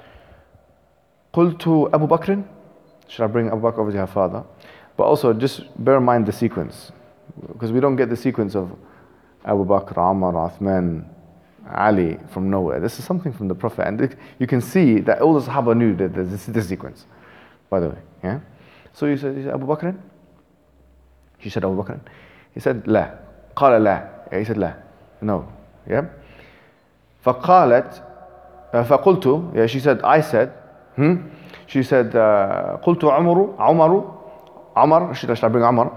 Speaker 1: قلت Abu Bakr. Should I bring Abu Bakr, obviously her father? But also just bear in mind the sequence, because we don't get the sequence of Abu Bakr, Umar, Uthman, Ali from nowhere. This is something from the Prophet, and you can see that all the Sahaba knew that this sequence, by the way. Yeah. So you said Abu Bakr. She said Abu Bakr. He said لا. قال لا. Yeah, he said لا. No. Yeah. فقالت فقلت. Yeah, she said, I said. She said قلت عمر. Should I bring Umar?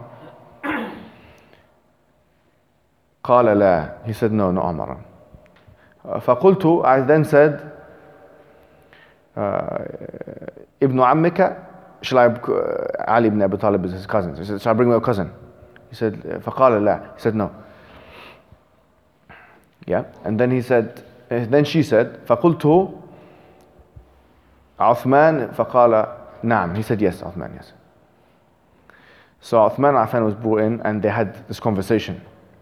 Speaker 1: قال لا. He said no, not Umar. فقلت, I then said ابن عمك. Shall I, Ali ibn Abi Talib is his cousin. He said, shall I bring my cousin? He said, فقال لا. He said no. Yeah. And then he said, then she said, فقلت عثمان فقال نعم. He said yes, Uthman, yes. So Uthman and Affan was brought in and they had this conversation.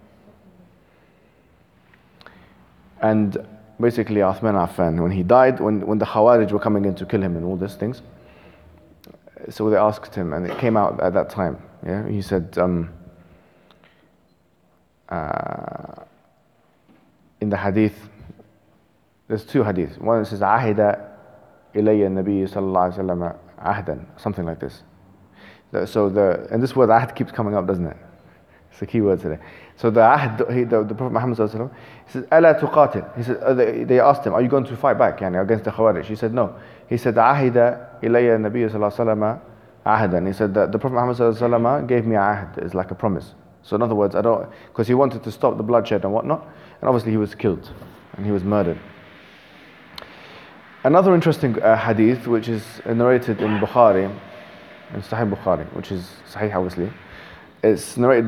Speaker 1: And basically Uthman and Affan, when he died, when the Khawarij were coming in to kill him and all these things, so they asked him, and it came out at that time. Yeah, he said, in the hadith, there's two hadiths. One says, "Ahida ilayya Nabi sallallahu alaihi wasallam ahdan," something like this. So and this word ahd keeps coming up, doesn't it? It's a key word today. So the ahd, the Prophet Muhammad sallallahu alaihi wasallam, he says, "Ala tuqatil." He said, they asked him, "Are you going to fight back, against the Khawarij?" He said, "No." He said, "Ahida ilayya Nabi sallallahu alaihi wasallam ahdan." He said that the Prophet Muhammad sallallahu alaihi wasallam gave me ahd, is like a promise. So in other words, because he wanted to stop the bloodshed and whatnot, and obviously he was killed and he was murdered. Another interesting hadith, which is narrated in Bukhari, in Sahih Bukhari, which is Sahih obviously, it's narrated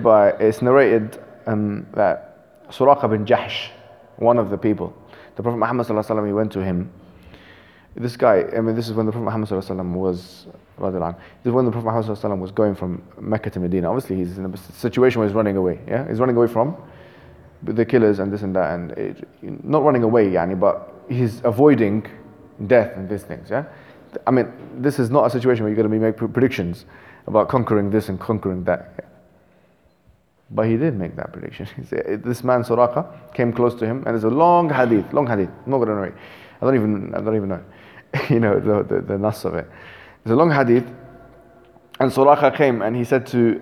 Speaker 1: that Suraqa bin Jahsh, one of the people, the Prophet Muhammad sallallahu alaihi wasallam, he went to him. This guy, this is when the Prophet Muhammad sallallahu alaihi wasallam was, this is when the Prophet Muhammad sallallahu alaihi wasallam was going from Mecca to Medina. Obviously, he's in a situation where he's running away. Yeah, he's running away from the killers and this and that, and not running away, but he's avoiding death and these things. Yeah, this is not a situation where you're going to be making predictions about conquering this and conquering that. But he did make that prediction. This man Suraqa came close to him, and it's a long hadith. I'm not going to narrate. I don't even know, the nas of it. It's a long hadith, and Suraqa came and he said to,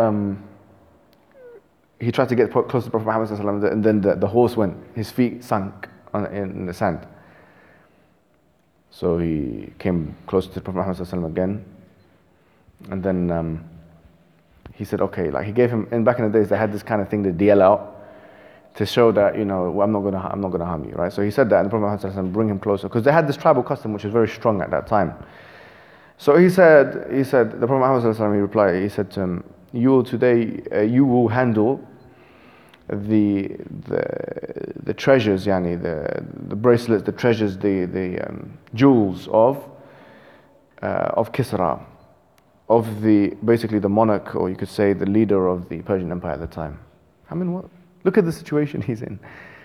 Speaker 1: he tried to get close to Prophet Muhammad sallallahu alaihi wasallam, and then the horse went, his feet sunk in the sand. So he came close to Prophet Muhammad sallallahu alaihi wasallam again, and then he said, okay, like he gave him, and back in the days they had this kind of thing, the yell out, to show that, I'm not gonna harm you, right? So he said that, and the Prophet Muhammad sallallahu alaihi wasallam, bring him closer, because they had this tribal custom which was very strong at that time. So he said, the Prophet Muhammad sallallahu alaihi wasallam, he replied, he said to him, you will handle the treasures, the bracelets, the treasures, the jewels of Kisra, of basically the monarch, or you could say the leader of the Persian Empire at the time. Look at the situation he's in.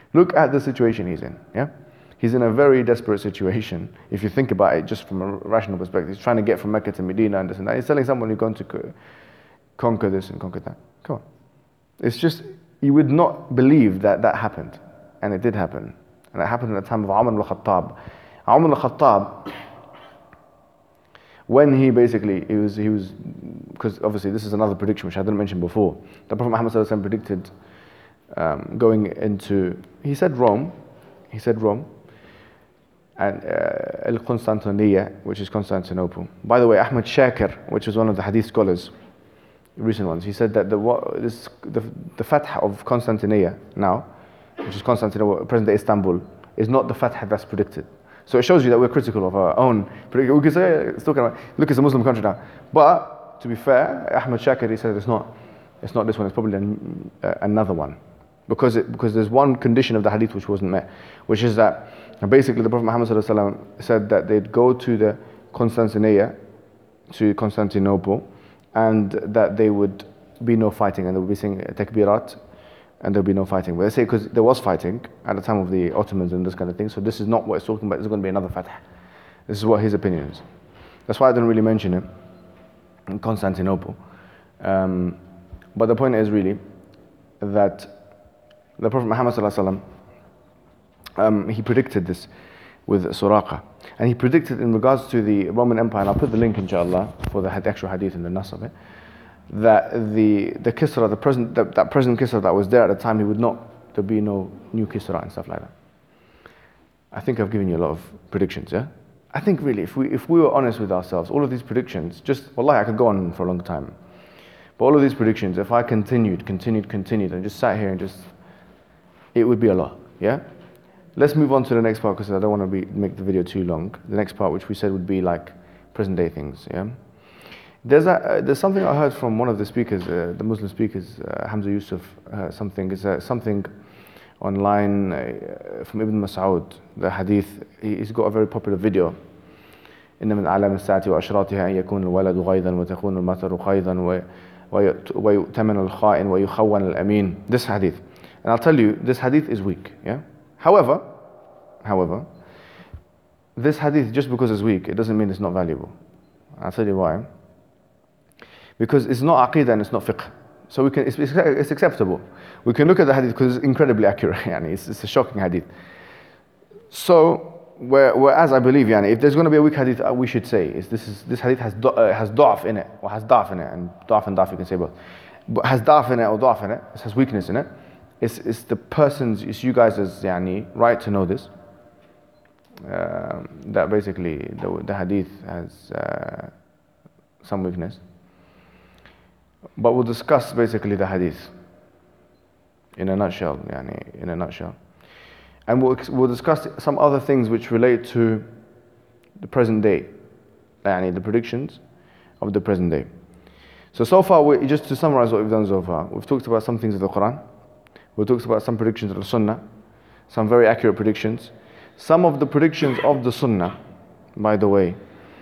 Speaker 1: Yeah, he's in a very desperate situation. If you think about it, just from a rational perspective, he's trying to get from Mecca to Medina and this and that. He's telling someone who's going to conquer this and conquer that. Come on, it's just, you would not believe that happened, and it did happen, and it happened at the time of Umar al-Khattab. Umar al-Khattab, when he was, because obviously this is another prediction which I didn't mention before. The Prophet Muhammad sallallahu alaihi wasallam predicted going into, he said Rome, and Al-Constantinople, which is Constantinople. By the way, Ahmad Shakir, which is one of the hadith scholars, recent ones, he said that the Fath of Constantinople now, which is Constantinople, present-day Istanbul, is not the Fath that's predicted. So it shows you that we're critical of our own prediction. We could say, look, it's a Muslim country now. But to be fair, Ahmad Shakir, he said it's not this one, it's probably another one. Because there's one condition of the hadith which wasn't met, which is that basically the Prophet Muhammad sallallahu alaihi wasallam said that they'd go to the Constantinople, and that there would be no fighting, and they would be saying takbirat and there'll be no fighting. But they say because there was fighting at the time of the Ottomans and this kind of thing, so this is not what it's talking about, there's going to be another fatah. This is what his opinion is. That's why I didn't really mention it in Constantinople. But the point is really that the Prophet Muhammad sallallahu alaihi wasallam, he predicted this with Suraqa. And he predicted in regards to the Roman Empire, and I'll put the link inshallah for the actual hadith in the nas of it, that the Kisra, that present Kisra that was there at the time, there'd be no new Kisra and stuff like that. I think I've given you a lot of predictions, yeah? I think really, if we were honest with ourselves, all of these predictions, wallahi, I could go on for a long time. But all of these predictions, if I continued, and just sat here and it would be a lot, yeah? Let's move on to the next part because I don't want to make the video too long. The next part, which we said would be like present day things, yeah? There's something I heard from one of the speakers, the Muslim speakers, Hamza Yusuf, something online from Ibn Mas'ud, the hadith. He's got a very popular video. إن من أعلام الساعة وأشراطها أن يكون الولد غيظا وتكون المطر خيظا ويؤتمن الخائن ويخون الأمين. This hadith. And I'll tell you, this hadith is weak, yeah? However, this hadith, just because it's weak, it doesn't mean it's not valuable. I'll tell you why. Because it's not aqidah and it's not fiqh. So it's acceptable. We can look at the hadith because it's incredibly accurate. It's a shocking hadith. So, whereas I believe, if there's going to be a weak hadith, we should say, this hadith has da'af in it, or has da'af in it, and da'af you can say both. But has da'af in it or da'af in it, it has weakness in it. It's the person's, it's you guys as right to know this. That basically the hadith has some weakness. But we'll discuss basically the hadith in a nutshell, and we'll discuss some other things which relate to the present day, the predictions of the present day. So far, just to summarize what we've done so far, we've talked about some things of the Quran, we've talked about some predictions of the Sunnah, some very accurate predictions. Some of the predictions of the Sunnah, by the way,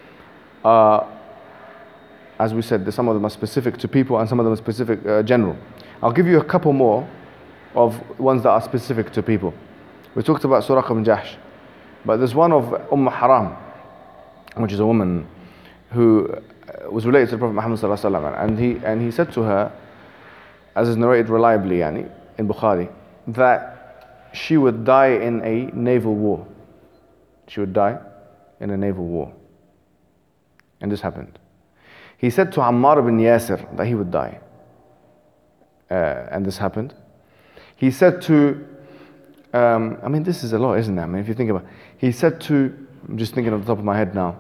Speaker 1: as we said, some of them are specific to people and some of them are specific general. I'll give you a couple more of ones that are specific to people. We talked about Suraqa bin Jahsh, but there's one of Haram, which is a woman who was related to the Prophet Muhammad sallallahu alaihi wasallam, and he said to her, as is narrated reliably in Bukhari, that she would die in a naval war. She would die in a naval war. And this happened. He said to Ammar bin Yasir that he would die. And this happened. He said to, this is a lot, isn't it? If you think about it. He said to, I'm just thinking off the top of my head now.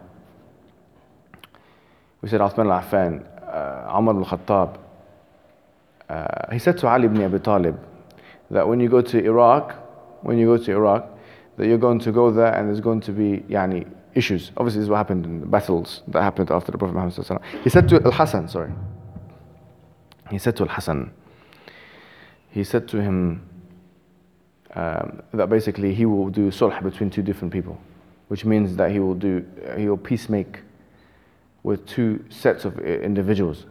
Speaker 1: We said Uthman al-Affan, Umar al-Khattab. He said to Ali ibn Abi Talib that when you go to Iraq, that you're going to go there and there's going to be issues. Obviously, this is what happened in the battles that happened after the Prophet Muhammad sallallahu alaihi wasallam. He said to Al-Hasan, he said to him that basically he will do sulh between two different people, which means that he will peacemake with two sets of individuals.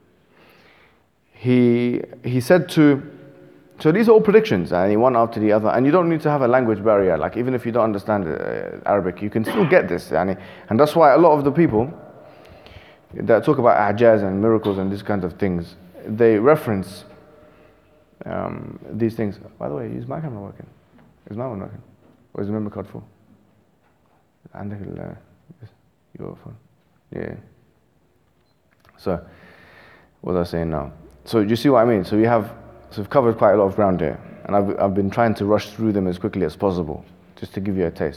Speaker 1: He said so these are all predictions, one after the other, and you don't need to have a language barrier. Like even if you don't understand Arabic, you can still get this. And that's why a lot of the people that talk about a'jaz and miracles and these kinds of things, they reference these things. By the way, is my camera working? Is my one working? Or is the memory card full? Your phone. Yeah. So, what was I saying now? So you see what I mean? So we've covered quite a lot of ground here, and I've been trying to rush through them as quickly as possible, just to give you a taste.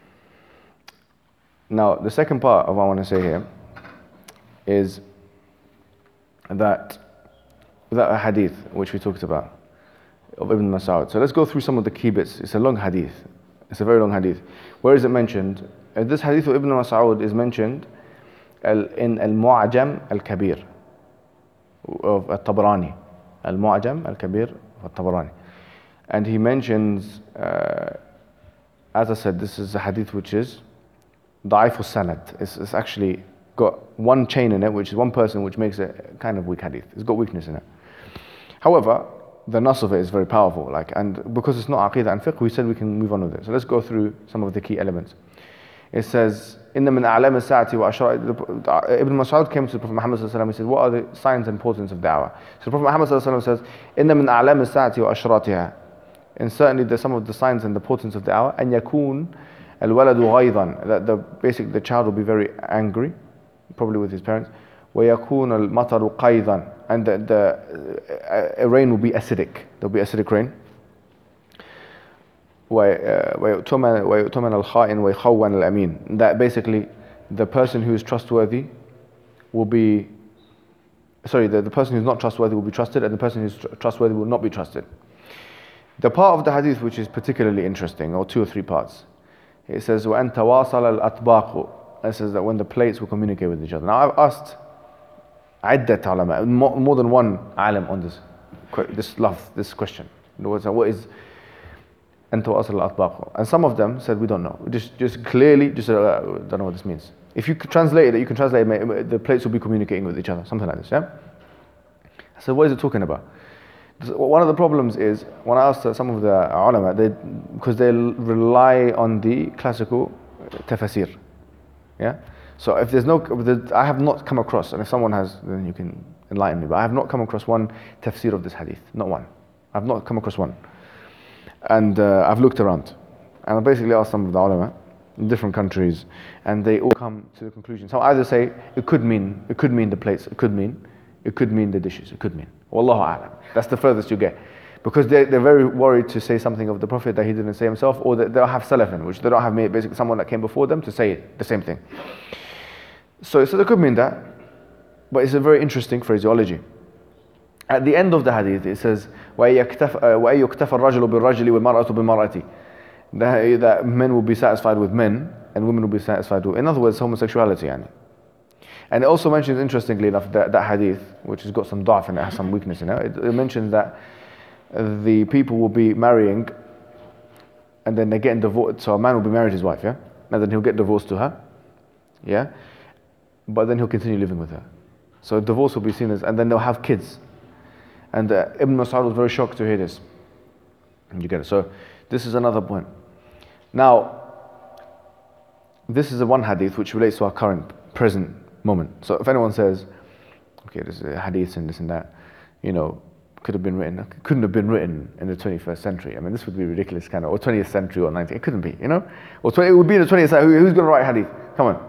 Speaker 1: Now, the second part of what I want to say here is that a hadith which we talked about of Ibn Mas'ud. So let's go through some of the key bits. It's a long hadith. It's a very long hadith. Where is it mentioned? This hadith of Ibn Mas'ud is mentioned in Al-Mu'ajam Al-Kabir of Al-Tabarani. Al-Mu'ajam Al-Kabir of Al-Tabarani. And he mentions, as I said, this is a hadith which is da'if al-sanad. It's actually got one chain in it, which is one person, which makes it kind of weak hadith. It's got weakness in it. However, the nas of it is very powerful. And because it's not aqidah and fiqh, we said we can move on with it. So let's go through some of the key elements. It says, إِنَّ مِنْ أَعْلَامِ السَّاعَةِ وَأَشْرَاطِهَا. Ibn Mas'ud came to the Prophet Muhammad sallallahu alaihi wasallam. He said, what are the signs and importance of da'wah? So the Prophet Muhammad sallallahu alaihi wasallam says, إِنَّ مِنْ أَعْلَامِ السَّاعَةِ وَأَشْرَاطِهَا. And certainly there's some of the signs and the importance of da'wah. أَنْ يَكُونَ الْوَلَدُ غَيْضًا. That the child will be very angry, probably with his parents. وَيَكُونَ الْمَطَرُ قَيْضًا. And the rain will be acidic. There will be acidic rain. وَيُؤْتَمَنَ الْخَائِنُ وَيْخَوَّنَ الْأَمِينُ. That basically the person who is trustworthy will be, the person who's not trustworthy will be trusted, and the person who's trustworthy will not be trusted. The part of the hadith which is particularly interesting, or 2 or 3 parts, it says, وَأَنْ تَوَاصَلَ الْأَطْبَاقُ. It says that when the plates will communicate with each other. Now I've asked عدة علماء, more than one alim on this question. In other words, what is أن تواصل الأطباق? And some of them said, we don't know. Just clearly, don't know what this means. If you translate it, you can translate it, the plates will be communicating with each other, something like this, yeah? So what is it talking about? One of the problems is, when I asked some of the ulama, because they rely on the classical tafsir, yeah? So if there's I have not come across, and if someone has, then you can enlighten me, but I have not come across one tafsir of this hadith, not one. I've not come across one. And I've looked around, and I basically asked some of the ulama in different countries, and they all come to the conclusion. Some either say it could mean the plates, it could mean the dishes, it could mean. Wallahu a'lam. That's the furthest you get, because they're very worried to say something of the Prophet that he didn't say himself, or that they'll have salafin, which they don't have basically someone that came before them to say it, the same thing. So it could mean that, but it's a very interesting phraseology. At the end of the hadith, it says, وَيَكْتَفَ الرَّجُلُ بِالرَّجُلِ وَالْمَرْأَةُ بِالْمَرْأَةِ. That men will be satisfied with men, and women will be satisfied with, in other words, homosexuality. And it also mentions, interestingly enough, that hadith, which has got some da'f and it has some weakness in it, it mentions that the people will be marrying, and then they're getting divorced. So a man will be married to his wife, yeah? And then he'll get divorced to her, yeah? But then he'll continue living with her. So divorce will be seen as, and then they'll have kids. And Ibn Mas'ud was very shocked to hear this. You get it? So this is another point. Now, this is the one hadith which relates to our current, present moment. So if anyone says, okay, this is a hadith and this and that, couldn't have been written in the 21st century. I mean, this would be ridiculous, or 20th century or 19th. It couldn't be, Or it would be the 20th century. Who's going to write hadith? Come on.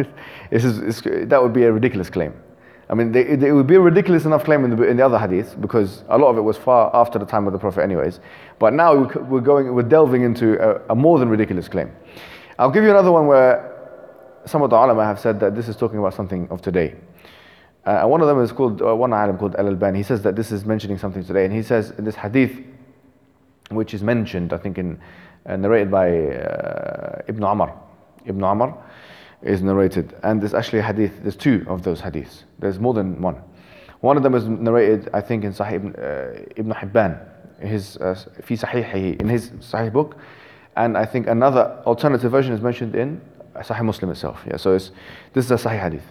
Speaker 1: That would be a ridiculous claim. I mean, it would be a ridiculous enough claim in the other hadith, because a lot of it was far after the time of the Prophet anyways. But now we're delving into a more than ridiculous claim. I'll give you another one where some of the ulama have said that this is talking about something of today. One of them is called, one alim called Al-Albani. He says that this is mentioning something today. And he says in this hadith, which is mentioned, I think, narrated by Ibn Umar. Ibn Umar is narrated, and there's actually a hadith, there's 2 of those hadiths, there's more than one. One of them is narrated, I think, in Sahih Ibn Hibban, fi Sahihihi, in his Sahih book, and I think another alternative version is mentioned in Sahih Muslim itself. Yeah, so this is a Sahih hadith.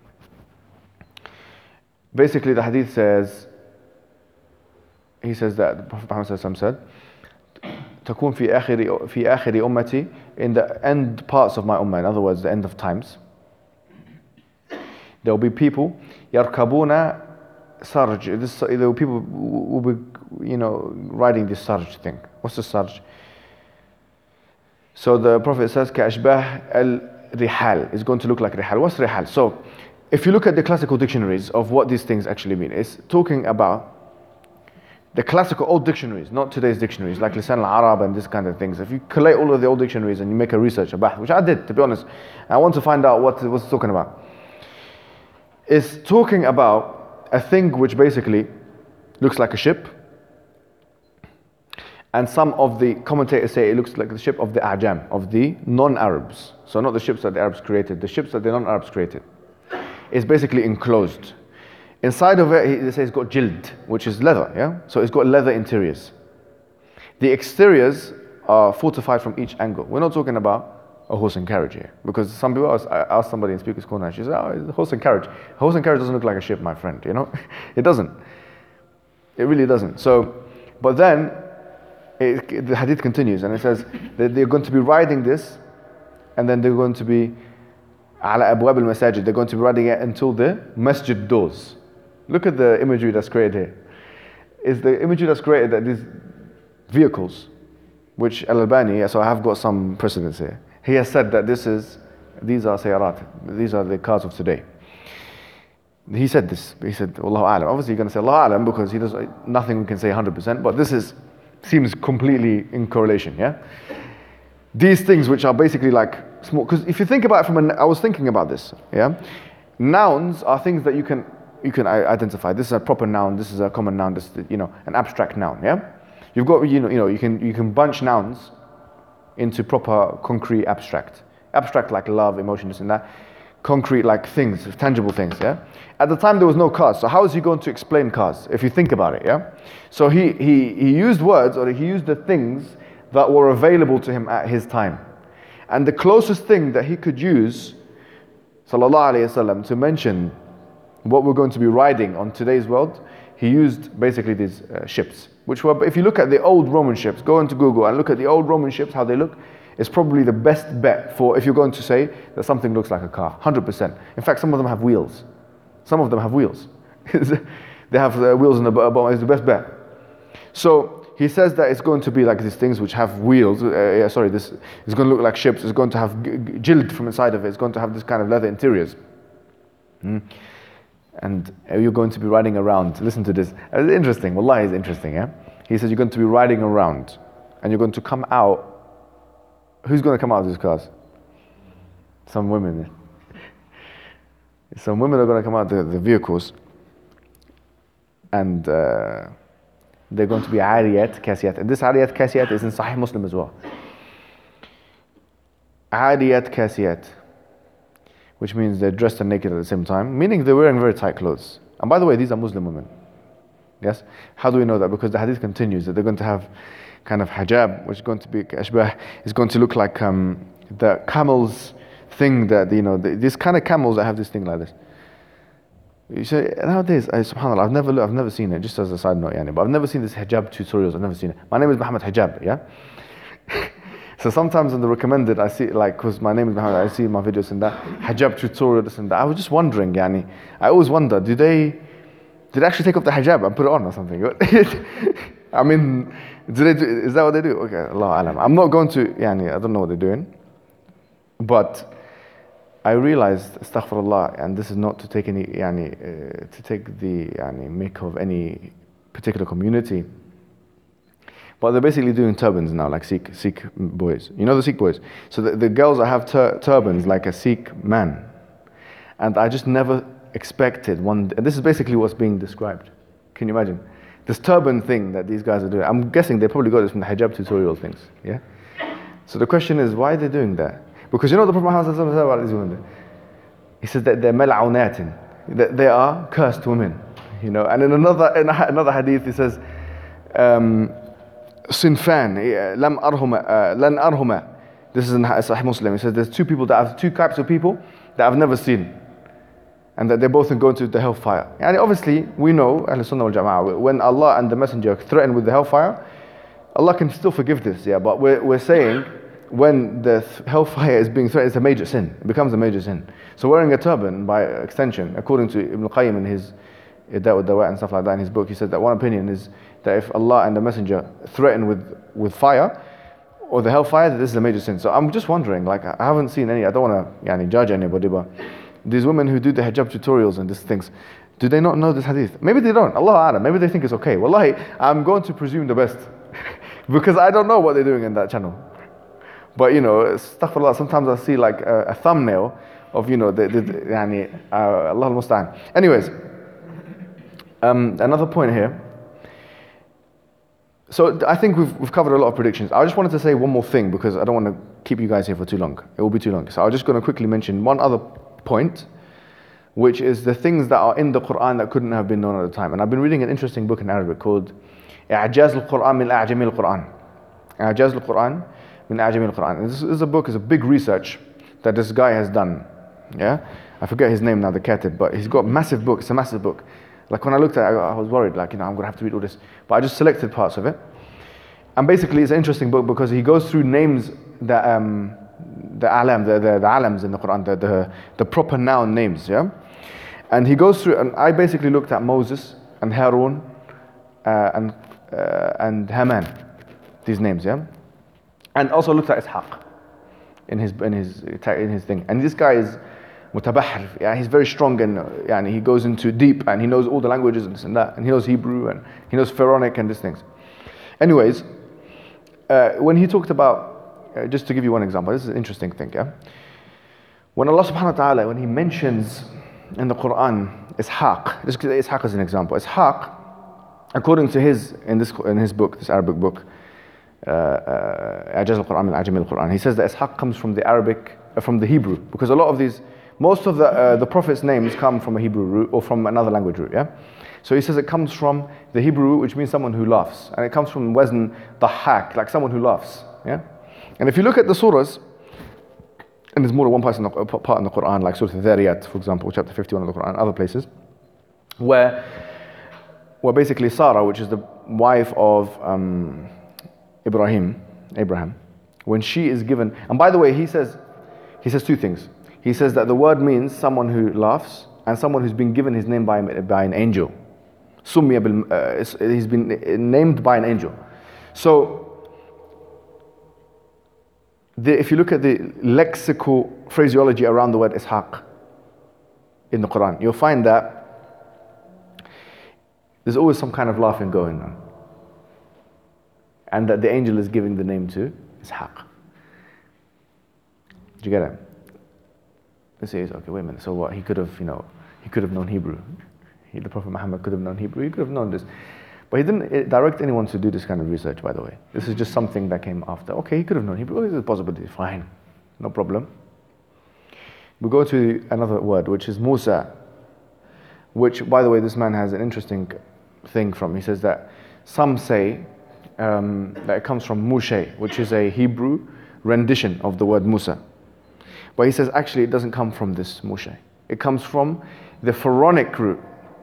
Speaker 1: Basically the hadith says, he says that the Prophet Muhammad said, تكون في آخر أمتي, in the end parts of my ummah, in other words, the end of times, there will be people يركبون سرج. There will be people who will be, riding this sarj thing. What's the sarj? So the Prophet says كأشباه الرحال. It's going to look like rihal. What's rihal? So if you look at the classical dictionaries of what these things actually mean, it's talking about the classical old dictionaries, not today's dictionaries, like Lisan al-Arab and this kind of things. If you collate all of the old dictionaries and you make a research, which I did, to be honest, I want to find out what it's talking about. It's talking about a thing which basically looks like a ship, and some of the commentators say it looks like the ship of the A'jam, of the non-Arabs. So not the ships that the Arabs created, the ships that the non-Arabs created. It's basically enclosed. Inside of it, they say it's got jild, which is leather, yeah? So it's got leather interiors. The exteriors are fortified from each angle. We're not talking about a horse and carriage here, because some people ask somebody in Speaker's Corner, she says, oh, it's a horse and carriage. A horse and carriage doesn't look like a ship, my friend, It doesn't. It really doesn't. So but then the hadith continues and it says that they're going to be riding this, and then they're going to be ala abwab al-masajid, they're going to be riding it until the masjid doors. Look at the imagery that's created here. Is the imagery that's created that these vehicles, which Al-Albani, so I have got some precedence here, he has said that these are sayarat, these are the cars of today. He said this, he said, Allahu A'lam. Obviously you're going to say Allahu A'lam because he does nothing we can say 100%, but this seems completely in correlation, yeah? These things which are basically like small, because if you think about it I was thinking about this, yeah? Nouns are things that you can identify. This is a proper noun, this is a common noun, this is, an abstract noun, yeah? You've got, you can bunch nouns into proper concrete abstract. Abstract like love, emotion, this and that. Concrete like things, tangible things, yeah? At the time there was no cars, so how is he going to explain cars, if you think about it, yeah? So he used words, or he used the things that were available to him at his time. And the closest thing that he could use, sallallahu alayhi wasallam, to mention what we're going to be riding on today's world, he used basically these ships, which were, if you look at the old Roman ships, go into Google and look at the old Roman ships, how they look, it's probably the best bet for if you're going to say that something looks like a car, 100%. In fact, some of them have wheels. Some of them have wheels. They have wheels in the bottom, it's the best bet. So he says that it's going to be like these things which have wheels, this is going to look like ships, it's going to have jild from inside of it, it's going to have this kind of leather interiors. And you're going to be riding around. Listen to this. It's interesting. Wallahi, it's interesting. Yeah. He says you're going to be riding around, and you're going to come out. Who's going to come out of these cars? Some women. Some women are going to come out of the vehicles, and they're going to be ariyat, kasiyat. And this ariyat, kasiyat is in Sahih Muslim as well. Ariyat, kasiyat, which means they're dressed and naked at the same time, meaning they're wearing very tight clothes. And by the way, these are Muslim women. Yes? How do we know that? Because the hadith continues that they're going to have kind of hijab, which is going to be ashbah, is going to look like the camel's thing that, these kind of camels that have this thing like this. You say, nowadays, subhanAllah, I've never seen it, just as a side note, but I've never seen this hijab tutorials, I've never seen it. My name is Muhammad Hijab, yeah? So sometimes in the recommended, I see, because my name is Muhammad, I see my videos in that, hijab tutorial, this and that. I was just wondering, I always wonder, did they actually take off the hijab and put it on or something? I mean, is that what they do? Okay, Allah alam. I'm not going to, I don't know what they're doing. But I realized, astaghfirullah, and this is not to take any, to take the make of any particular community. But they're basically doing turbans now, like Sikh boys. You know the Sikh boys? So the girls that have turbans like a Sikh man. And I just never expected and this is basically what's being described. Can you imagine? This turban thing that these guys are doing. I'm guessing they probably got this from the hijab tutorial things. Yeah? So the question is, why are they doing that? Because the Prophet Muhammad said about these women. He says that they're mal'aunatin. That they are cursed women. And in another hadith he says, Sinfan, lam arhuma. This is in Sahih Muslim. He says there's two types of people that I've never seen, and that they're both going to the hellfire. And obviously, we know, Ahl Sunnah wal Jama'ah, when Allah and the Messenger threaten with the hellfire, Allah can still forgive this, but we're saying when the hellfire is being threatened, it's a major sin. It becomes a major sin. So wearing a turban, by extension, according to Ibn Qayyim in his Da'wah Dawah and stuff like that in his book, he said that one opinion is that if Allah and the Messenger threaten with fire or the hellfire, that this is a major sin. So I'm just wondering, I haven't seen any, I don't want to judge anybody, but these women who do the hijab tutorials and these things, do they not know this hadith? Maybe they don't. Allah A'lam. Maybe they think it's okay. Wallahi, I'm going to presume the best because I don't know what they're doing in that channel. But astaghfirullah, sometimes I see like a thumbnail of Allah al-Musta'an. Anyways, another point here. So I think we've covered a lot of predictions. I just wanted to say one more thing because I don't want to keep you guys here for too long. It will be too long. So I'm just going to quickly mention one other point, which is the things that are in the Quran that couldn't have been known at the time. And I've been reading an interesting book in Arabic called I'jaz al-Quran min A'jami al-Quran. I'jaz al-Quran min A'jami al-Quran. This is a book, is a big research that this guy has done. Yeah, I forget his name now, the Katib, but he's got a massive book. It's a massive book. Like when I looked at it, I was worried, like, I'm going to have to read all this. But I just selected parts of it. And basically, it's an interesting book because he goes through names that, the alams in the Quran, the proper noun names, yeah? And he goes through, and I basically looked at Moses and Harun and Haman, these names, yeah? And also looked at Ishaq in his thing. And this guy is mutabahir, yeah? He's very strong and he goes into deep and he knows all the languages and this and that. And he knows Hebrew and he knows Pharaonic and these things. Anyways, when he talked about, just to give you one example, this is an interesting thing, yeah? When Allah subhanahu wa ta'ala, when he mentions in the Quran, Ishaq, just Ishaq as an example. Ishaq, according to in his book, this Arabic book, Ijaz al-Quran al-Ajami al-Quran, he says that Ishaq comes from the Arabic, from the Hebrew, because a lot of these, most of the Prophet's names come from a Hebrew root or from another language root, yeah? So he says it comes from the Hebrew root, which means someone who laughs. And it comes from wazn, dahak, like someone who laughs, yeah? And if you look at the surahs, and there's more than one part in the Quran, like Surah Al-Dhariyat, for example, chapter 51 of the Quran, other places, where basically Sarah, which is the wife of Abraham, when she is given, and by the way, he says two things. He says that the word means someone who laughs and someone who's been given his name by an angel. He's been named by an angel. So, if you look at the lexical phraseology around the word Ishaq in the Quran, you'll find that there's always some kind of laughing going on. And that the angel is giving the name to Ishaq. Did you get it? Let's say, okay, wait a minute, so what? He could have known Hebrew. The Prophet Muhammad could have known Hebrew, he could have known this. But he didn't direct anyone to do this kind of research, by the way. This is just something that came after. Okay, he could have known Hebrew. This is a possibility. Fine. No problem. We go to another word, which is Musa. Which, by the way, this man has an interesting thing from. He says that some say that it comes from Mushay, which is a Hebrew rendition of the word Musa. But he says actually it doesn't come from this Mushay. It comes from the Pharaonic root.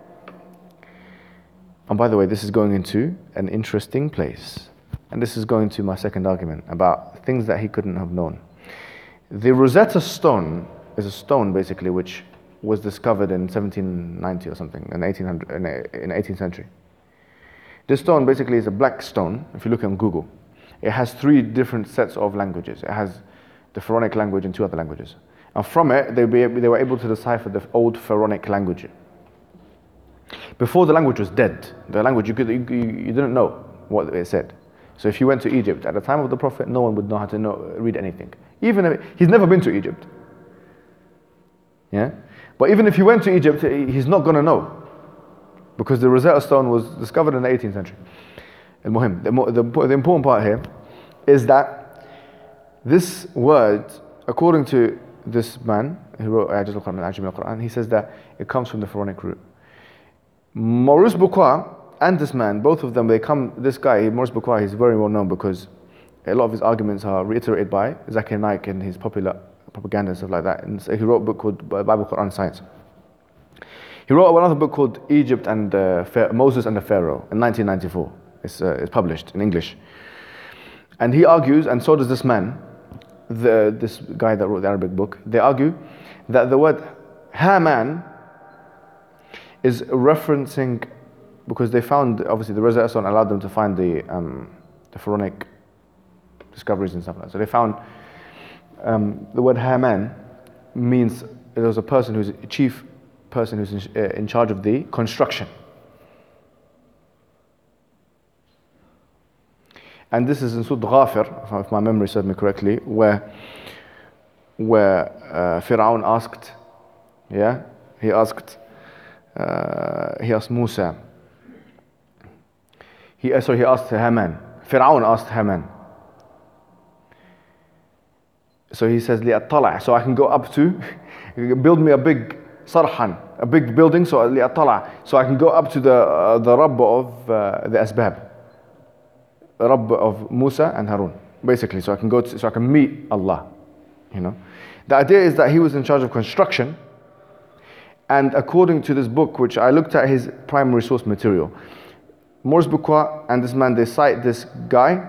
Speaker 1: And by the way, this is going into an interesting place. And this is going to my second argument about things that he couldn't have known. The Rosetta Stone is a stone, basically, which was discovered in 1790 or something, in 18th century. This stone basically is a black stone, if you look on Google. It has 3 different sets of languages. It has the Pharaonic language and 2 other languages. And from it, they were able to decipher the old Pharaonic language. Before the language was dead, the language you didn't know what it said. So if you went to Egypt at the time of the Prophet, no one would know how to read anything. Even if he's never been to Egypt. Yeah? But even if he went to Egypt, he's not going to know. Because the Rosetta Stone was discovered in the 18th century. The important part here is that this word, according to this man who wrote Ijaz al-Quran al-Ajami al-Quran, he says that it comes from the Pharaonic root. Maurice Bucquoy and this man, both of them, this guy, Maurice Bucquoy, he's very well known because a lot of his arguments are reiterated by Zakir Naik and his popular propaganda and stuff like that. And so he wrote a book called Bible, Quran, Science. He wrote another book called Egypt and Moses and the Pharaoh in 1994. It's published in English. And he argues, and so does this man, this guy that wrote the Arabic book, they argue that the word Haman is referencing, because they found, obviously the Rosetta Stone allowed them to find the Pharaonic discoveries and stuff like that. So they found the word Haman means there was a person who's a chief person who's in charge of the construction. And this is in Surah Ghafir, if my memory serves me correctly, where Fir'aun asked, he asked Musa. He asked Haman. Fir'aun asked Haman. So he says, لِأَطَّلَعْ, so I can go up to, build me a big sarhan, a big building, so لِأَطَّلَعْ, so I can go up to the Rabb of the Asbab. Rabb of Musa and Harun, basically, so I can meet Allah, The idea is that he was in charge of construction, And according to this book, which I looked at his primary source material, Maurice Bucquoy and this man, they cite this guy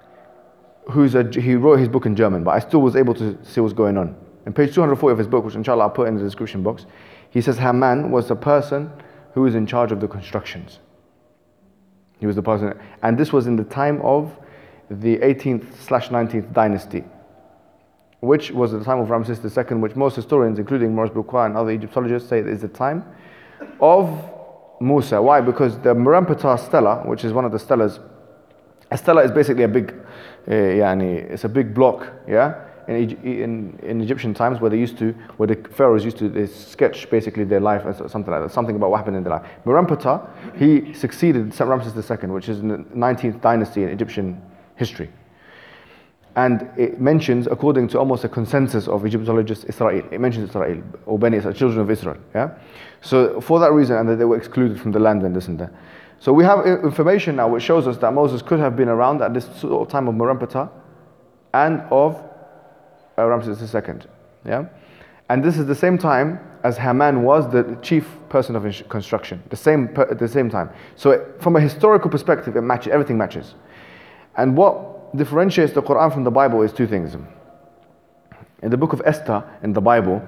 Speaker 1: he wrote his book in German, but I still was able to see what's going on. In page 240 of his book, which inshallah I'll put in the description box, he says Haman was the person who was in charge of the constructions. He was the person, and this was in the time of the 18th/19th dynasty, which was the time of Ramses II, which most historians, including Maurice Bucquoy and other Egyptologists, say is the time of Musa. Why? Because the Merenptah stela, which is one of the stelas, a stela is basically a big, it's a big block, yeah, in Egyptian times where the pharaohs used to they sketch basically their life as something like that, something about what happened in their life. Merenptah, he succeeded Ramses II, which is in the 19th dynasty in Egyptian history. And it mentions, according to almost a consensus of Egyptologists, Israel. It mentions Israel, or Bani Israel, children of Israel. Yeah. So for that reason, and that they were excluded from the land and this and that. So we have information now which shows us that Moses could have been around at this sort of time of Merenptah and of Ramses II. Yeah. And this is the same time as Haman was the chief person of construction. At the same time. So from a historical perspective, it matches. Everything matches. And what differentiates the Quran from the Bible is two things. In the book of Esther in the Bible,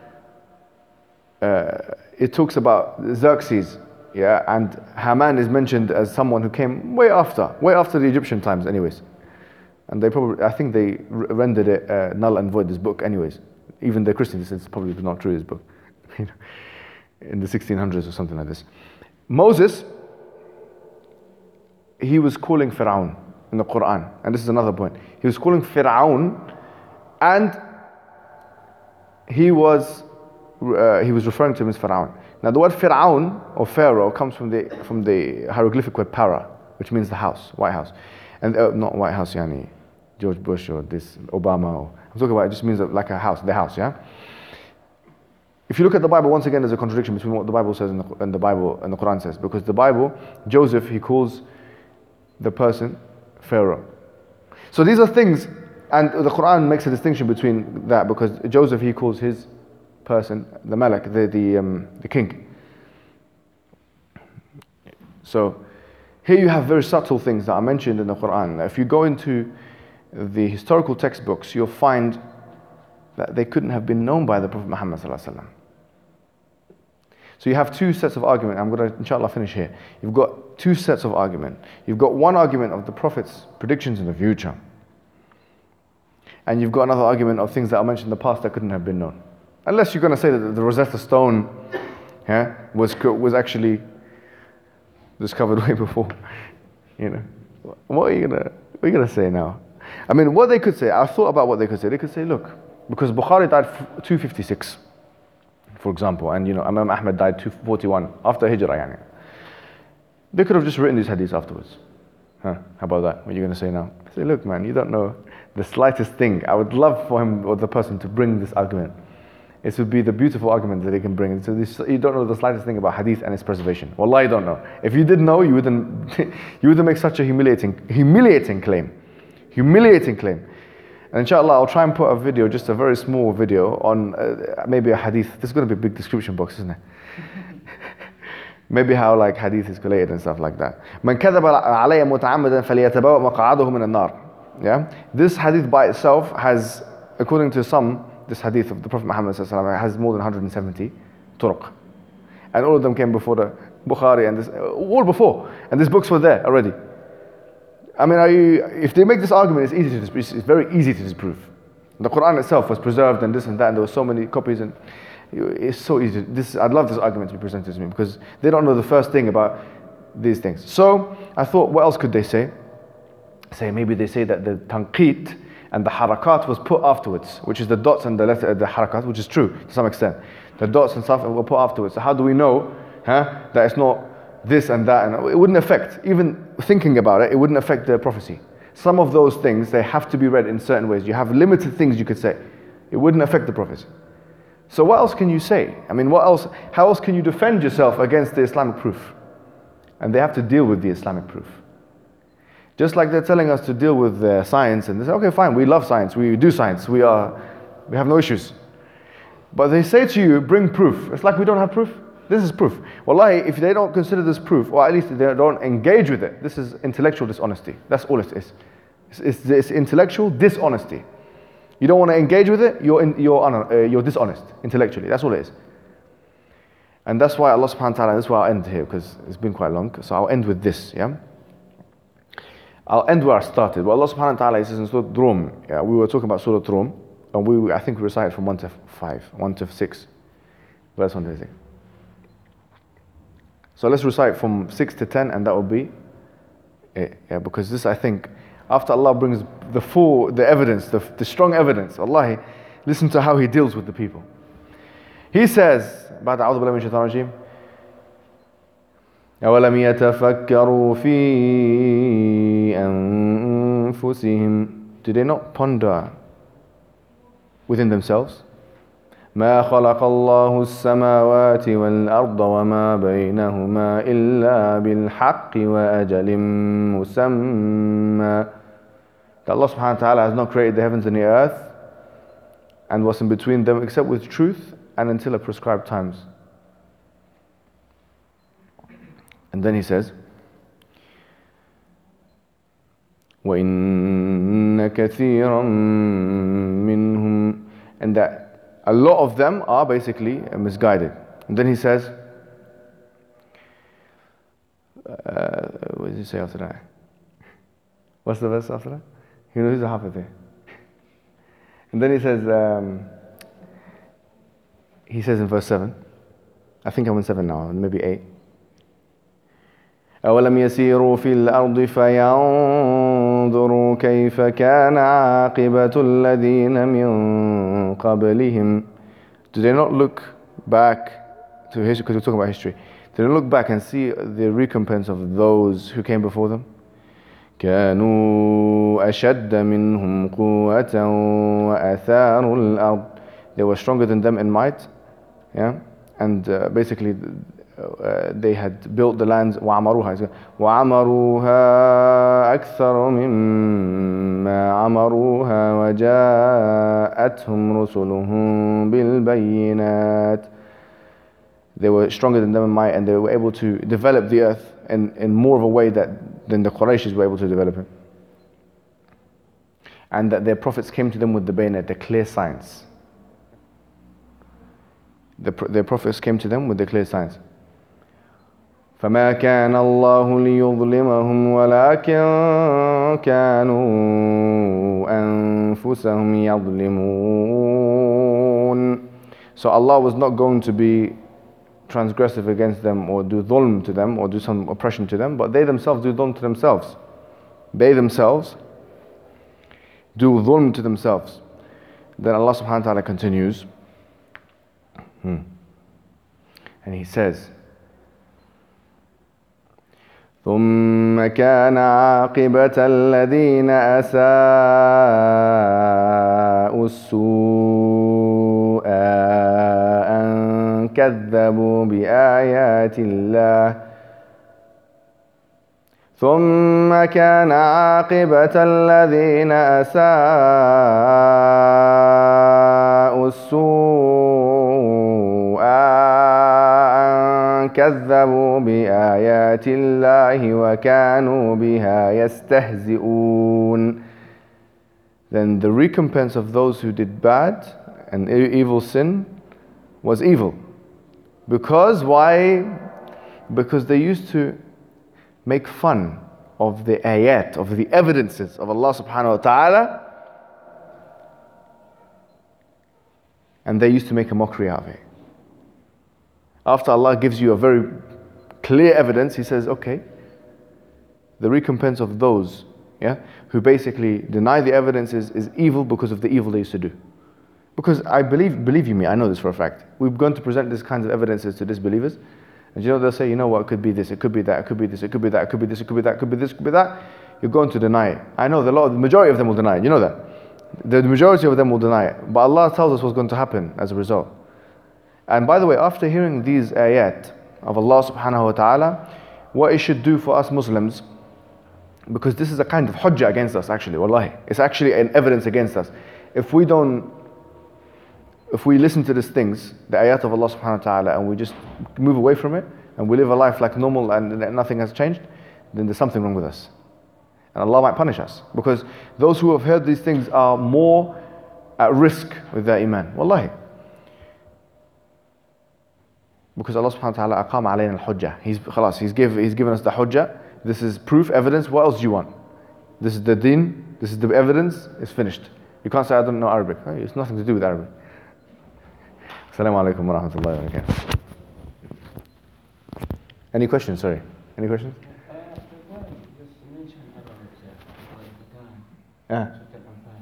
Speaker 1: it talks about Xerxes, yeah, and Haman is mentioned as someone who came way after the Egyptian times, anyways. And I think they rendered it null and void, this book, anyways. Even the Christians said it's probably not true, this book, in the 1600s or something like this. Moses, he was calling Fir'aun in the Quran, and this is another point. He was calling Fir'aun, and he was referring to him as Fir'aun. Now the word Fir'aun or Pharaoh comes from the hieroglyphic word para, which means the house, White House, and not White House, yani George Bush or this Obama. I'm talking about it just means like a house, the house, yeah. If you look at the Bible, once again, there's a contradiction between what the Bible says and the Bible and the Quran says, because the Bible, Joseph, he calls the person Pharaoh. So these are things, and the Quran makes a distinction between that, because Joseph, he calls his person the Malak, the king. So here you have very subtle things that are mentioned in the Quran. Now, if you go into the historical textbooks, you'll find that they couldn't have been known by the Prophet Muhammad sallallahu alaihi wasallam. So you have two sets of argument. I'm going to, inshallah, finish here. You've got two sets of argument. You've got one argument of the Prophet's predictions in the future. And you've got another argument of things that are mentioned in the past that couldn't have been known. Unless you're going to say that the Rosetta Stone was actually discovered way before. What are you going to say now? I mean, what they could say, I thought about what they could say. They could say, look, because Bukhari died 256. For example, and Imam Ahmad died 241 after Hijrah. They could have just written these hadiths afterwards. How about that? What are you going to say now? I say, look, man, you don't know the slightest thing. I would love for him or the person to bring this argument. It would be the beautiful argument that they can bring. So you don't know the slightest thing about hadith and its preservation. Wallah, you don't know. If you did know, you wouldn't make such a humiliating claim. Humiliating claim. And inshallah, I'll try and put a video, just a very small video on maybe a hadith. This is going to be a big description box, isn't it? Maybe how like hadith is collated and stuff like that. من كذب علي متعمدا فليتبوأ مقعده من النار. Yeah, this hadith by itself has, according to some, this hadith of the Prophet Muhammad has more than 170 turuq, and all of them came before the Bukhari and this, all before, and these books were there already. I mean, if they make this argument, it's very easy to disprove. The Quran itself was preserved and this and that, and there were so many copies, and it's so easy. I'd love this argument to be presented to me, because they don't know the first thing about these things. So I thought, what else could they say? Maybe they say that the tanqit and the harakat was put afterwards, which is the dots and the harakat, which is true to some extent. The dots and stuff were put afterwards. So how do we know that it's not this and that? And it wouldn't affect, even thinking about it, it wouldn't affect the prophecy. Some of those things, they have to be read in certain ways. You have limited things you could say. It wouldn't affect the prophecy. So what else can you say? I mean, how else can you defend yourself against the Islamic proof? And they have to deal with the Islamic proof. Just like they're telling us to deal with science, and they say, okay, fine, we love science, we do science, we have no issues. But they say to you, bring proof. It's like we don't have proof. This is proof. Wallahi, if they don't consider this proof, or at least they don't engage with it, this is intellectual dishonesty. That's all it is. It's intellectual dishonesty. You don't want to engage with it, you're dishonest intellectually. That's all it is. And that's why Allah subhanahu wa ta'ala, this is where I'll end here because it's been quite long. So I'll end with this, yeah? I'll end where I started. Well, Allah subhanahu wa ta'ala says in Surah Rum, yeah, we were talking about Surah Rum, and I think we recited from 1 to 5, 1 to 6, verse 1 to 6. So let's recite from 6 to 10, and that will be it. Yeah, because this, I think, after Allah brings the evidence, the strong evidence, Allah, listen to how He deals with the people. He says, بعد أعوذ بالله من الشيطان الرجيم أولم يتفكروا في أنفسهم. Do they not ponder within themselves? ما خلق الله السماوات والأرض وما بينهما إلا بالحق وأجل مسمى. That Allah subhanahu wa ta'ala has not created the heavens and the earth and what's in between them except with truth and until a prescribed times. And then He says, وَإِنَّ كَثِيرًا مِّنْهُمْ, and that a lot of them are basically misguided. And then He says, what did He say after that? What's the verse after that? You know, who's the Hafiz there? And then He says in verse 7, I think I'm in 7 now, maybe 8. أَوَلَمْ يَسِيرُوا فِي الْأَرْضِ فَيَنْظُرُوا كَيْفَ كَانَ عَاقِبَةُ الَّذِينَ مِنْ قَبْلِهِمْ. Do they not look back to history, because we're talking about history, do they look back and see the recompense of those who came before them? كَانُوا أَشَدَّ مِنْهُمْ قُوَّةً وَأَثَارُوا الْأَرْضِ. They were stronger than them in might, yeah, and basically they had built the lands. وَعَمَرُوهَا أَكْثَرُ مِمَّا عَمَرُوهَا وَجَاءَتْهُمْ رُسُلُهُم بِالْبَيِّنَاتِ. They were stronger than them in might, and they were able to develop the earth in more of a way than the Qurayshis were able to develop it. And that their prophets came to them with the bayinat, the clear signs. Their prophets came to them with the clear signs. فَمَا كَانَ اللَّهُ لِيُظْلِمَهُمْ وَلَكِنْ كَانُوا أَنفُسَهُمْ يَظْلِمُونَ. So Allah was not going to be transgressive against them or do dhulm to them or do some oppression to them, but they themselves do dhulm to themselves. They themselves do dhulm to themselves. Then Allah subhanahu wa ta'ala continues, and He says, ثُمَّ كَانَ عَاقِبَةَ الَّذِينَ أَسَاءُوا السُّوءَ أَن كَذَّبُوا بِآيَاتِ اللَّهِ. ثُمَّ كَانَ عَاقِبَةَ الَّذِينَ أَسَاءُوا السُّوءَ أَن كَذَّبُوا بِآيَاتِ اللَّهِ وَكَانُوا بِهَا يَسْتَهْزِئُونَ. Then the recompense of those who did bad and evil sin was evil. Because why? Because they used to make fun of the ayat, of the evidences of Allah subhanahu wa ta'ala, and they used to make a mockery out of it. After Allah gives you a very clear evidence, He says, okay, the recompense of those, yeah, who basically deny the evidences is evil because of the evil they used to do. Because I believe you me, I know this for a fact. We're going to present these kinds of evidences to disbelievers, and you know they'll say, you know what, it could be this, it could be that, it could be this, it could be that, it could be this, it could be that, it could be this, it could be that. You're going to deny it. I know the majority of them will deny it. You know that. The majority of them will deny it. But Allah tells us what's going to happen as a result. And by the way, after hearing these ayat of Allah subhanahu wa ta'ala, what it should do for us Muslims, because this is a kind of hujjah against us actually, wallahi. It's actually an evidence against us. If we don't if we listen to these things, the ayat of Allah subhanahu wa ta'ala, and we just move away from it, and we live a life like normal and nothing has changed, then there's something wrong with us. And Allah might punish us. Because those who have heard these things are more at risk with their iman. Wallahi. Because Allah subhanahu wa ta'ala aqama alayna al-hujjah. He's given us the hujjah. This is proof, evidence. What else do you want? This is the deen. This is the evidence. It's finished. You can't say, I don't know Arabic. It's nothing to do with Arabic. Assalamu alaikum wa rahmatullahi wa barakatuh. Any questions? Sorry. Any questions?
Speaker 3: Just mention about the time.
Speaker 1: Yeah.